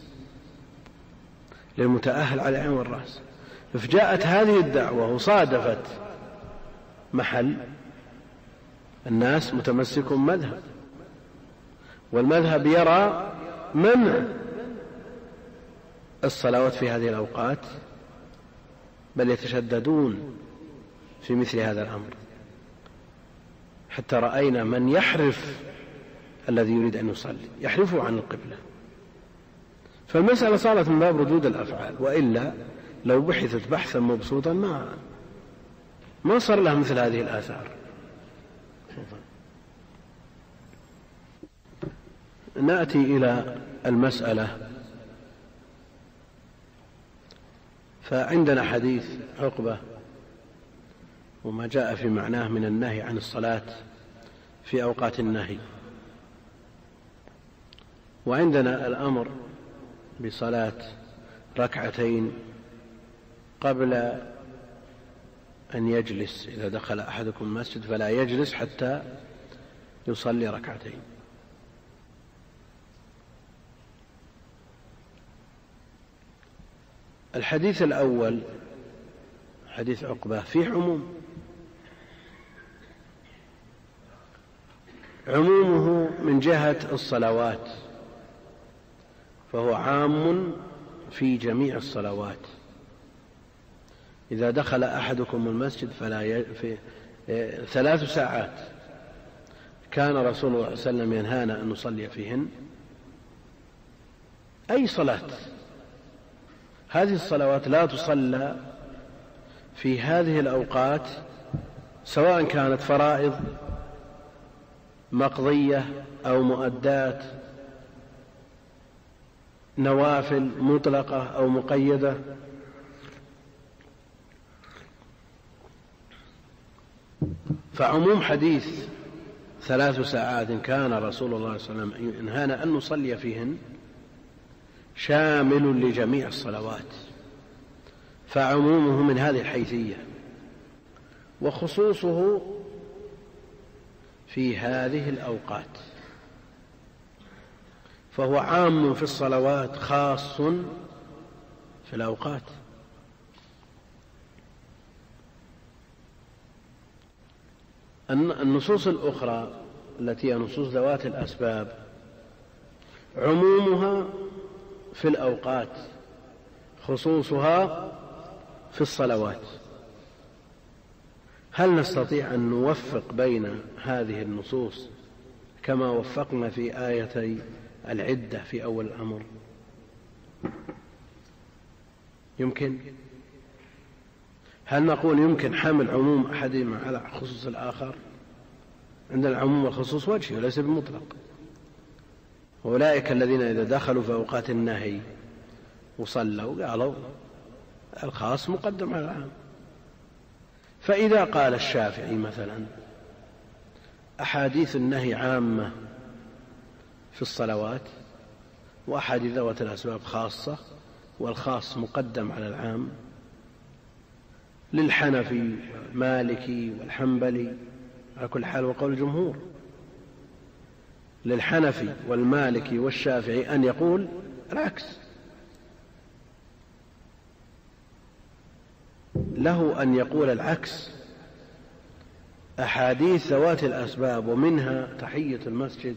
للمتأهل على العين والرأس. فجاءت هذه الدعوة وصادفت محل الناس متمسك مذهب، والمذهب يرى منع الصلوات في هذه الأوقات، بل يتشددون في مثل هذا الأمر، حتى رأينا من يحرف الذي يريد أن يصلي، يحرفه عن القبلة. فالمسألة صارت من باب ردود الأفعال، وإلا لو بحثت بحثا مبسوطا ما ما صار لها مثل هذه الآثار. نأتي إلى المسألة. فعندنا حديث عقبة وما جاء في معناه من النهي عن الصلاة في أوقات النهي، وعندنا الأمر بصلاة ركعتين قبل أن يجلس. إذا دخل أحدكم المسجد فلا يجلس حتى يصلي ركعتين. الحديث الأول حديث عقبة فيه عموم، عمومه من جهة الصلوات، فهو عام في جميع الصلوات. إذا دخل أحدكم المسجد فلا ي... في ثلاث ساعات كان رسول الله صلى الله عليه وسلم ينهانا أن نصلي فيهن أي صلاة. هذه الصلوات لا تصلى في هذه الأوقات، سواء كانت فرائض مقضية أو مؤدات، نوافل مطلقة أو مقيدة. فعموم حديث ثلاث ساعات كان رسول الله صلى الله عليه وسلم ينهانا أن نصلي فيهن شامل لجميع الصلوات، فعمومه من هذه الحيثية، وخصوصه في هذه الأوقات، فهو عام في الصلوات خاص في الأوقات. النصوص الأخرى التي هي نصوص ذوات الأسباب عمومها في الأوقات، خصوصها في الصلوات. هل نستطيع أن نوفق بين هذه النصوص كما وفقنا في آيتي العدة في أول الأمر؟ يمكن؟ هل نقول يمكن حمل عموم أحدهما على خصوص الآخر؟ عند العموم والخصوص وجهي وليس بمطلق. أولئك الذين إذا دخلوا في أوقات النهي وصلوا قالوا الخاص مقدم على العام. فإذا قال الشافعي مثلا أحاديث النهي عامة في الصلوات وأحاديث ذوات الأسباب خاصة والخاص مقدم على العام، للحنفي والمالكي والحنبلي على كل حال وقول الجمهور، للحنفي والمالكي والشافعي أن يقول العكس، له أن يقول العكس. أحاديث ذوات الأسباب ومنها تحية المسجد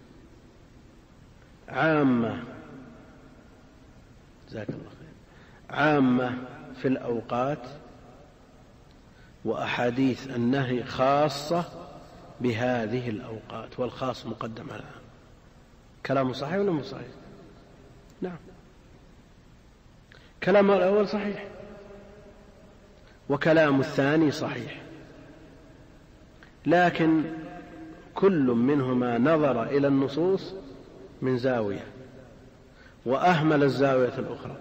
عامة، جزاك الله خير، عامة في الأوقات، وأحاديث النهي خاصة بهذه الأوقات، والخاص مقدم على العام. كلامه صحيح ولا مو صحيح؟ نعم، كلام الأول صحيح وكلام الثاني صحيح، لكن كل منهما نظر إلى النصوص من زاوية وأهمل الزاوية الأخرى،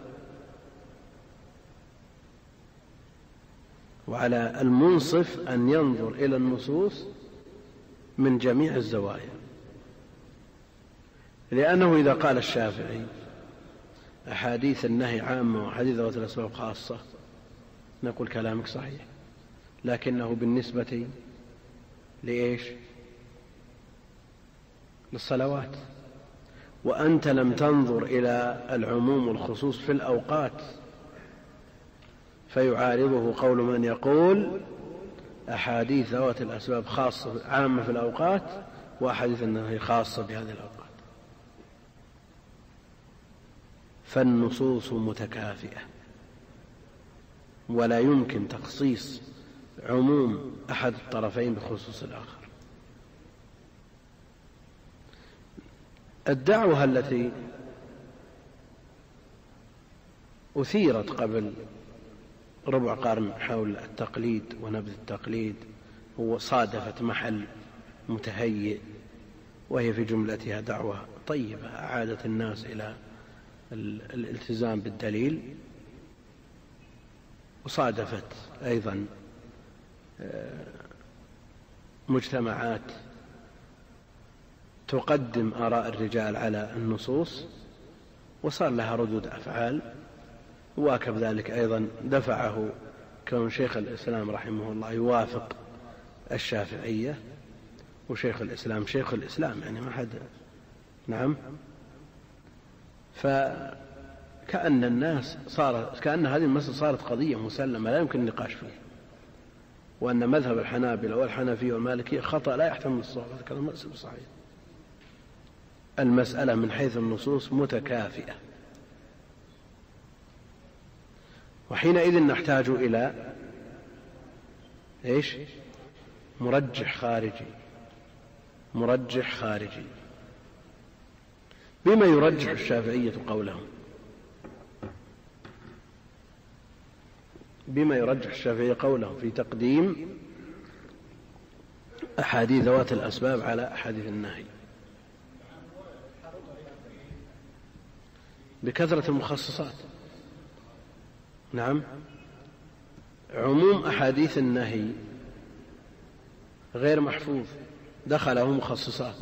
وعلى المنصف أن ينظر إلى النصوص من جميع الزوايا. لأنه إذا قال الشافعي أحاديث النهي عامة وأحاديث ذوات الأسباب خاصة نقول كلامك صحيح، لكنه بالنسبة لإيش؟ للصلوات، وأنت لم تنظر إلى العموم والخصوص في الأوقات، فيعارضه قول من يقول أحاديث ذوات الأسباب خاصة عامة في الأوقات وأحاديث النهي خاصة بهذه الأوقات. فالنصوص متكافئة، ولا يمكن تخصيص عموم أحد الطرفين بخصوص الآخر. الدعوة التي أثيرت قبل ربع قرن حول التقليد ونبذ التقليد وصادفت محل متهيئ، وهي في جملتها دعوة طيبة أعادت الناس إلى الالتزام بالدليل، وصادفت أيضا مجتمعات تقدم آراء الرجال على النصوص وصار لها ردود أفعال، واكب ذلك أيضا دفعه كون شيخ الإسلام رحمه الله يوافق الشافعية، وشيخ الإسلام شيخ الإسلام يعني ما حد. نعم، فكأن الناس صار كأن هذه المسألة صارت قضية مسلمة لا يمكن النقاش فيها، وأن مذهب الحنابلة والحنفية والمالكية خطأ لا يحتمل الصواب. هذا كلام ليس صحيح. المسألة من حيث النصوص متكافئة، وحينئذ نحتاج إلى إيش؟ مرجح خارجي. مرجح خارجي. بما يرجح الشافعية قولهم؟ بما يرجح الشافعية قولهم في تقديم أحاديث ذوات الأسباب على أحاديث النهي؟ بكثرة المخصصات. نعم، عموم أحاديث النهي غير محفوظ، دخله مخصصات،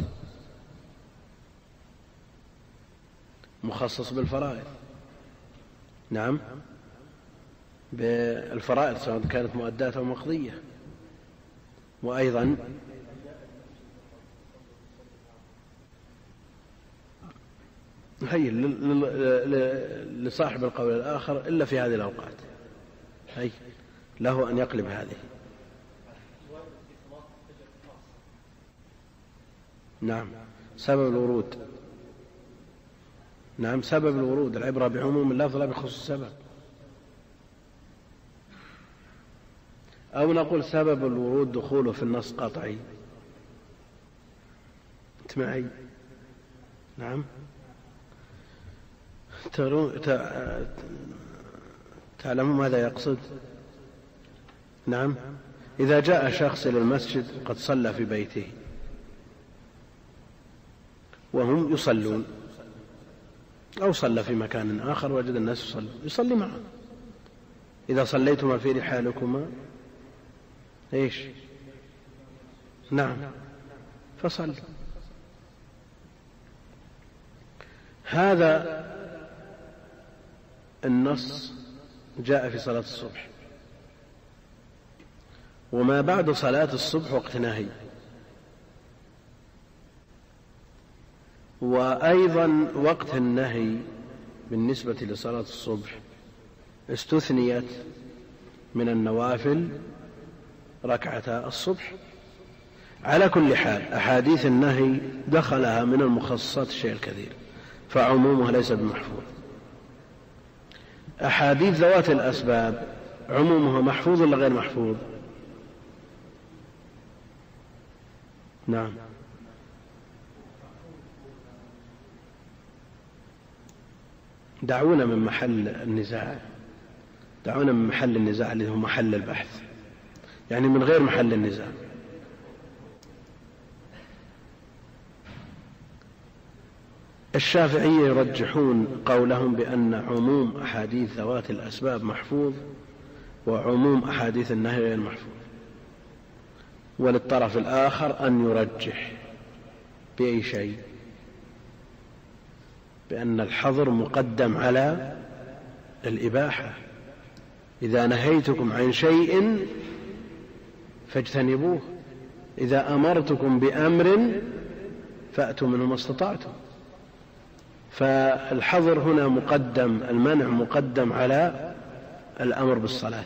مخصص بالفرائض. نعم، بالفرائض سواء كانت مؤدات أو مقضية. وأيضا هي لصاحب القول الآخر إلا في هذه الأوقات، هي له أن يقلب هذه. نعم، سبب الورود. نعم، سبب الورود، العبرة بعموم اللفظ لا بخصوص السبب. أو نقول سبب الورود دخوله في النص قطعي. أنت معي؟ نعم. تعلمون ماذا يقصد؟ نعم. إذا جاء شخص إلى المسجد قد صلى في بيته وهم يصلون، أو صلى في مكان آخر وجد الناس يصلون، يصلي معه. إذا صليتما في رحالكما إيش؟ نعم، فصل. هذا النص جاء في صلاة الصبح، وما بعد صلاة الصبح وقت نهي. وأيضا وقت النهي بالنسبة لصلاة الصبح استثنيت من النوافل ركعتا الصبح. على كل حال أحاديث النهي دخلها من المخصصات الشيء الكثير، فعمومها ليس بمحفوظ. أحاديث ذوات الأسباب عمومها محفوظ ولا غير محفوظ؟ نعم. دعونا من محل النزاع، دعونا من محل النزاع اللي هو محل البحث، يعني من غير محل النزاع. الشافعية يرجحون قولهم بأن عموم أحاديث ذوات الأسباب محفوظ وعموم أحاديث النهي غير محفوظ. وللطرف الآخر أن يرجح بأي شيء بأن الحظر مقدم على الإباحة. إذا نهيتكم عن شيء فاجتنبوه، إذا أمرتكم بأمر فأتوا منه ما استطعتم. فالحظر هنا مقدم، المنع مقدم على الأمر بالصلاة.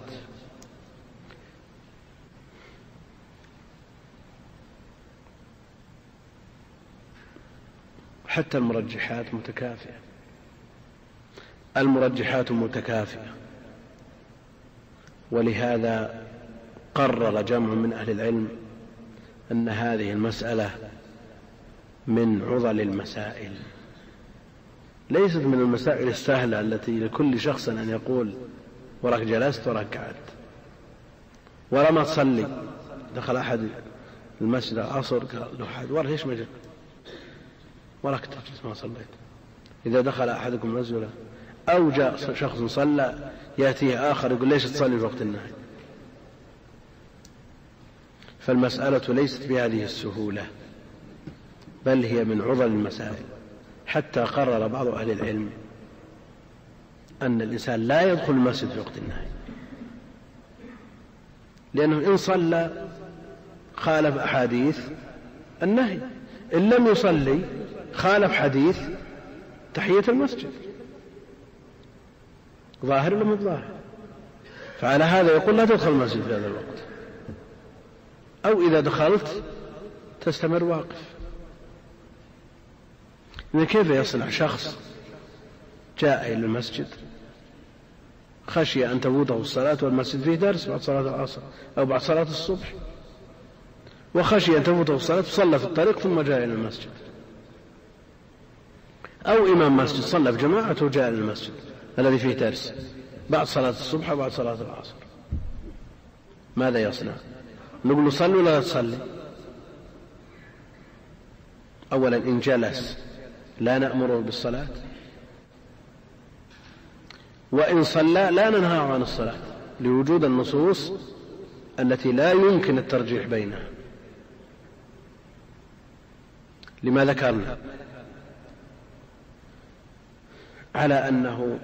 حتى المرجحات متكافئة، المرجحات متكافئة. ولهذا قرر جمع من أهل العلم أن هذه المسألة من عضل المسائل، ليست من المسائل السهلة التي لكل شخص أن يقول وراك جلست وراك قعدت ولا ما تصلي. دخل أحد المسجد العصر قال له أحد وراك ليش ما جاء وراك تجلس ما صليت. إذا دخل أحدكم المسجد أو جاء شخص صلى يأتيه آخر يقول ليش تصلي في وقت النهي. فالمسألة ليست بهذه السهولة، بل هي من عضل المسائل. حتى قرر بعض أهل العلم أن الإنسان لا يدخل المسجد في وقت النهي، لأنه إن صلى خالف أحاديث النهي، إن لم يصلي خالف حديث تحية المسجد. ظاهر ولا مو ظاهر؟ فعلى هذا يقول لا تدخل المسجد في هذا الوقت، أو إذا دخلت تستمر واقف. إذا كيف يصنع شخص جاء إلى المسجد خشي أن تفوته الصلاة والمسجد فيه درس بعد صلاة العصر أو بعد صلاة الصبح، وخشي أن تفوته الصلاة صلى في الطريق ثم جاء إلى المسجد، أو إمام مسجد صلى في جماعة وجاء إلى المسجد الذي فيه درس بعد صلاة الصبح وبعد صلاة العصر. ماذا يصنع؟ نقول صلوا ولا تصلي؟ أولا إن جلس لا نأمره بالصلاة، وإن صلى لا ننهاه عن الصلاة لوجود النصوص التي لا يمكن الترجيح بينها. لما ذكرنا على أنه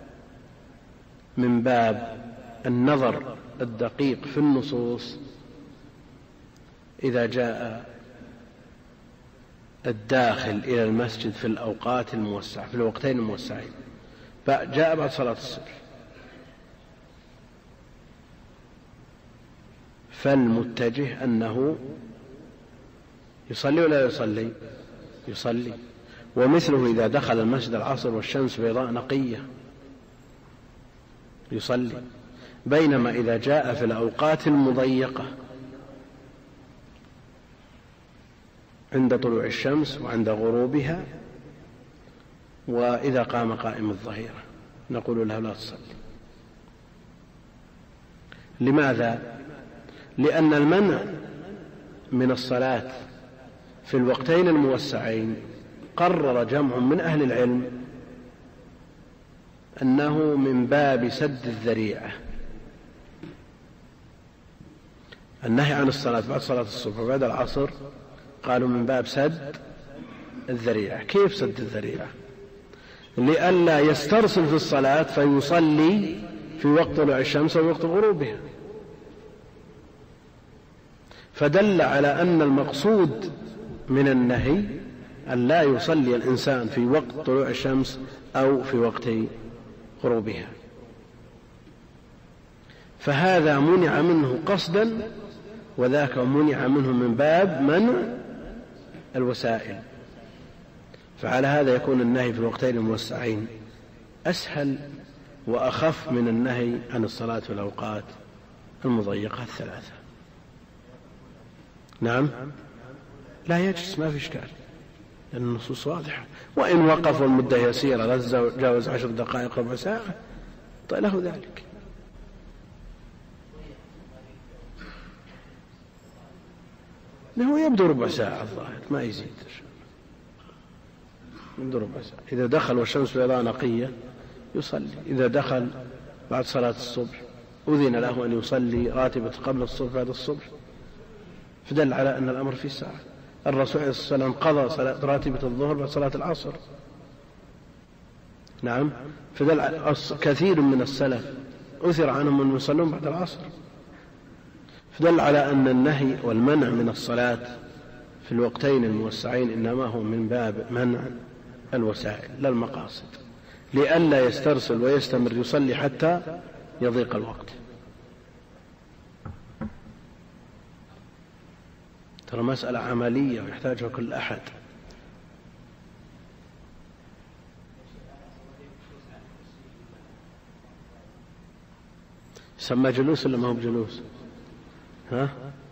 من باب النظر الدقيق في النصوص إذا جاء الداخل إلى المسجد في الأوقات الموسعة في الوقتين الموسعين، جاء بعد صلاة الصبح، فالمتجه أنه يصلي ولا يصلي؟ يصلي. ومثله إذا دخل المسجد العصر والشمس بيضاء نقية يصلي. بينما إذا جاء في الأوقات المضيقة عند طلوع الشمس وعند غروبها وإذا قام قائم الظهيرة نقول له لا تصلي. لماذا؟ لأن المنع من الصلاة في الوقتين الموسعين قرر جمع من أهل العلم أنه من باب سد الذريعة. النهي عن الصلاة بعد صلاة الصبح وبعد العصر قالوا من باب سد الذريعة. كيف سد الذريعة؟ لئلا يسترسل في الصلاة فيصلي في وقت طلوع الشمس أو وقت غروبها، فدل على أن المقصود من النهي أن لا يصلي الإنسان في وقت طلوع الشمس أو في وقت غروبها، فهذا منع منه قصدا وذاك منع منه من باب منع الوسائل. فعلى هذا يكون النهي في الوقتين الموسعين أسهل وأخف من النهي عن الصلاة في الأوقات المضيقة الثلاثة. نعم، لا يجلس، ما في إشكال لأن النصوص واضحة. وإن وقف والمدة يسيرة لا تتجاوز عشر دقائق ربع ساعة له ذلك. هو يبدو ربع ساعة الظاهر ما يزيد، يبدو ربع ساعة. إذا دخل والشمس بيضاء نقية يصلي. إذا دخل بعد صلاة الصبح أذن له أن يصلي راتبة قبل الصبح بعد الصبح، فدل على أن الأمر في الساعة. الرسول عليه الصلاة والسلام قضى صلاة راتبة الظهر بعد صلاة العصر. نعم، فدل على كثير من السلف أثر عنهم أن يصلون بعد العصر، فدل على أن النهي والمنع من الصلاة في الوقتين الموسعين إنما هو من باب منع الوسائل لا المقاصد، لئلا يسترسل ويستمر يصلي حتى يضيق الوقت. ترى مسألة عملية ويحتاجها كل أحد. سمى جلوس ولا ما هو بجلوس؟ ها؟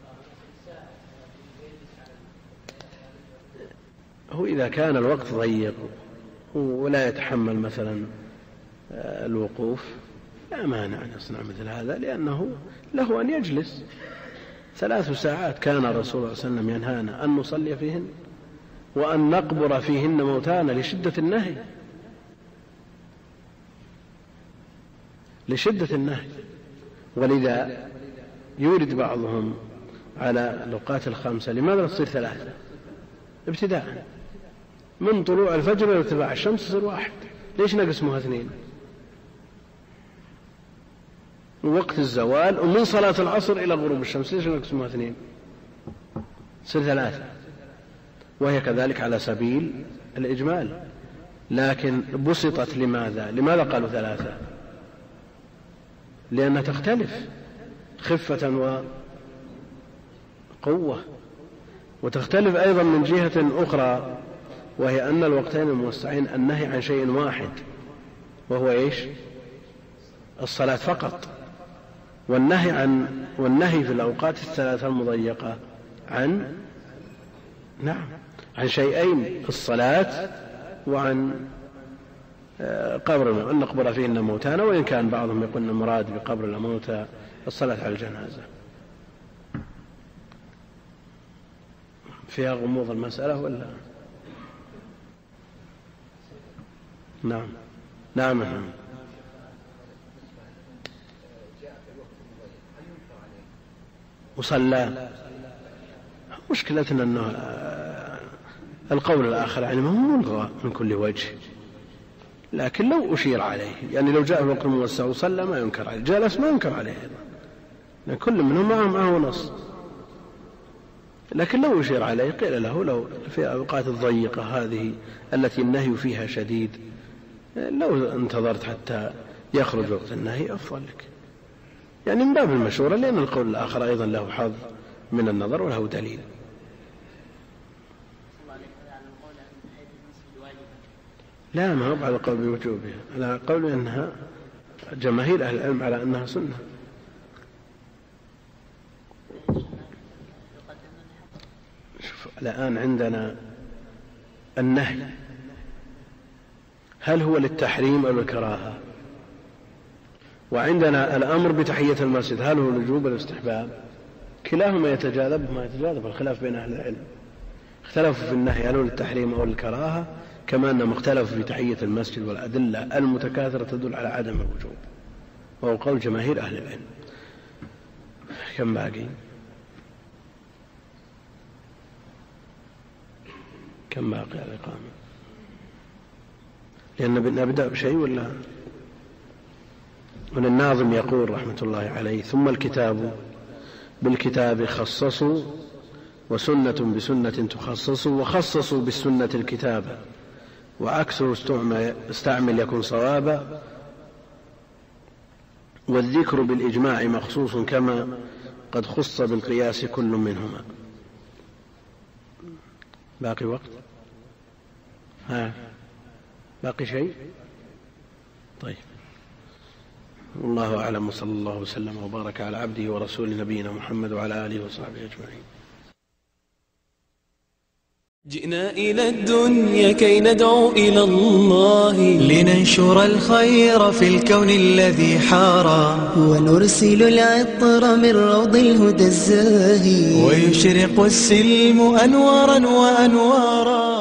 هو إذا كان الوقت ضيق ولا يتحمل مثلا الوقوف لا مانع أن يصنع مثل هذا، لأنه له أن يجلس. ثلاث ساعات كان الرسول صلى الله عليه وسلم ينهانا أن نصلي فيهن وأن نقبر فيهن موتانا لشدة النهي، لشدة النهي. ولذا يورد بعضهم على الأوقات الخمسة لماذا تصير ثلاثة ابتداء من طلوع الفجر إلى ارتفاع الشمس تصير واحد، ليش نقسمها اثنين؟ وقت الزوال ومن صلاة العصر إلى غروب الشمس ليش نقسمها اثنين؟ تصير ثلاثة، وهي كذلك على سبيل الإجمال. لكن بسطت لماذا؟ لماذا قالوا ثلاثة؟ لأنها تختلف خفة وقوة، وتختلف أيضا من جهة أخرى، وهي أن الوقتين الموسعين النهي عن شيء واحد وهو إيش؟ الصلاة فقط، والنهي عن والنهي في الأوقات الثلاثة المضيقة عن نعم عن شيئين: الصلاة وعن قبر أن نقبر فيهن موتانا، وإن كان بعضهم يقول المراد بقبر الموتى الصلاة على الجنازة. فيها غموض المسألة ولا؟ نعم نعم نعم. وصلى. مشكلتنا أنه القول الآخر يعني ما هو ملغى من كل وجه، لكن لو أشير عليه يعني لو جاء الوقت الموسع وصلى ما ينكر عليه، جالس ما ينكر عليه أيضا، لأن كل منهم معه معه نص. لكن لو أشير عليه قيل له لو في الأوقات الضيقة هذه التي النهي فيها شديد لو انتظرت حتى يخرج وقت النهي أفضل لك، يعني من باب المشورة، لأن القول الآخر أيضا له حظ من النظر وله دليل. لا، ما هو على قول بوجوبها، على قول أنها جماهير أهل العلم على أنها سنة. شوف الآن عندنا النهي هل هو للتحريم أو للكراهة؟ وعندنا الأمر بتحية المسجد هل هو الوجوب أو الاستحباب؟ كلاهما يتجاذب ما يتجاذب، الخلاف بين أهل العلم. اختلفوا في النهي هل هو للتحريم أو للكراهة، كما أنهم اختلفوا في تحية المسجد، والأدلة المتكاثرة تدل على عدم الوجوب، وهو قول جماهير أهل العلم. كم باقي؟ كم باقي على الإقامة؟ لأن نبدأ بشيء ولا؟ والناظم يقول رحمة الله عليه: ثم الكتاب بالكتاب خصصوا وسنة بسنة تخصصوا، وخصصوا بالسنة الكتاب وعكسه استعمل يكون صوابا، والذكر بالإجماع مخصوص كما قد خص بالقياس كل منهما. باقي وقت؟ ها باقي شيء؟ طيب، والله أعلم، وصلى الله وسلم وبارك على عبده ورسول نبينا محمد وعلى آله وصحبه أجمعين. جئنا إلى الدنيا كي ندعو إلى الله، لننشر الخير في الكون الذي حارى، ونرسل العطر من روض الهدى الزاهي، ويشرق السلم أنوارا وأنوارا.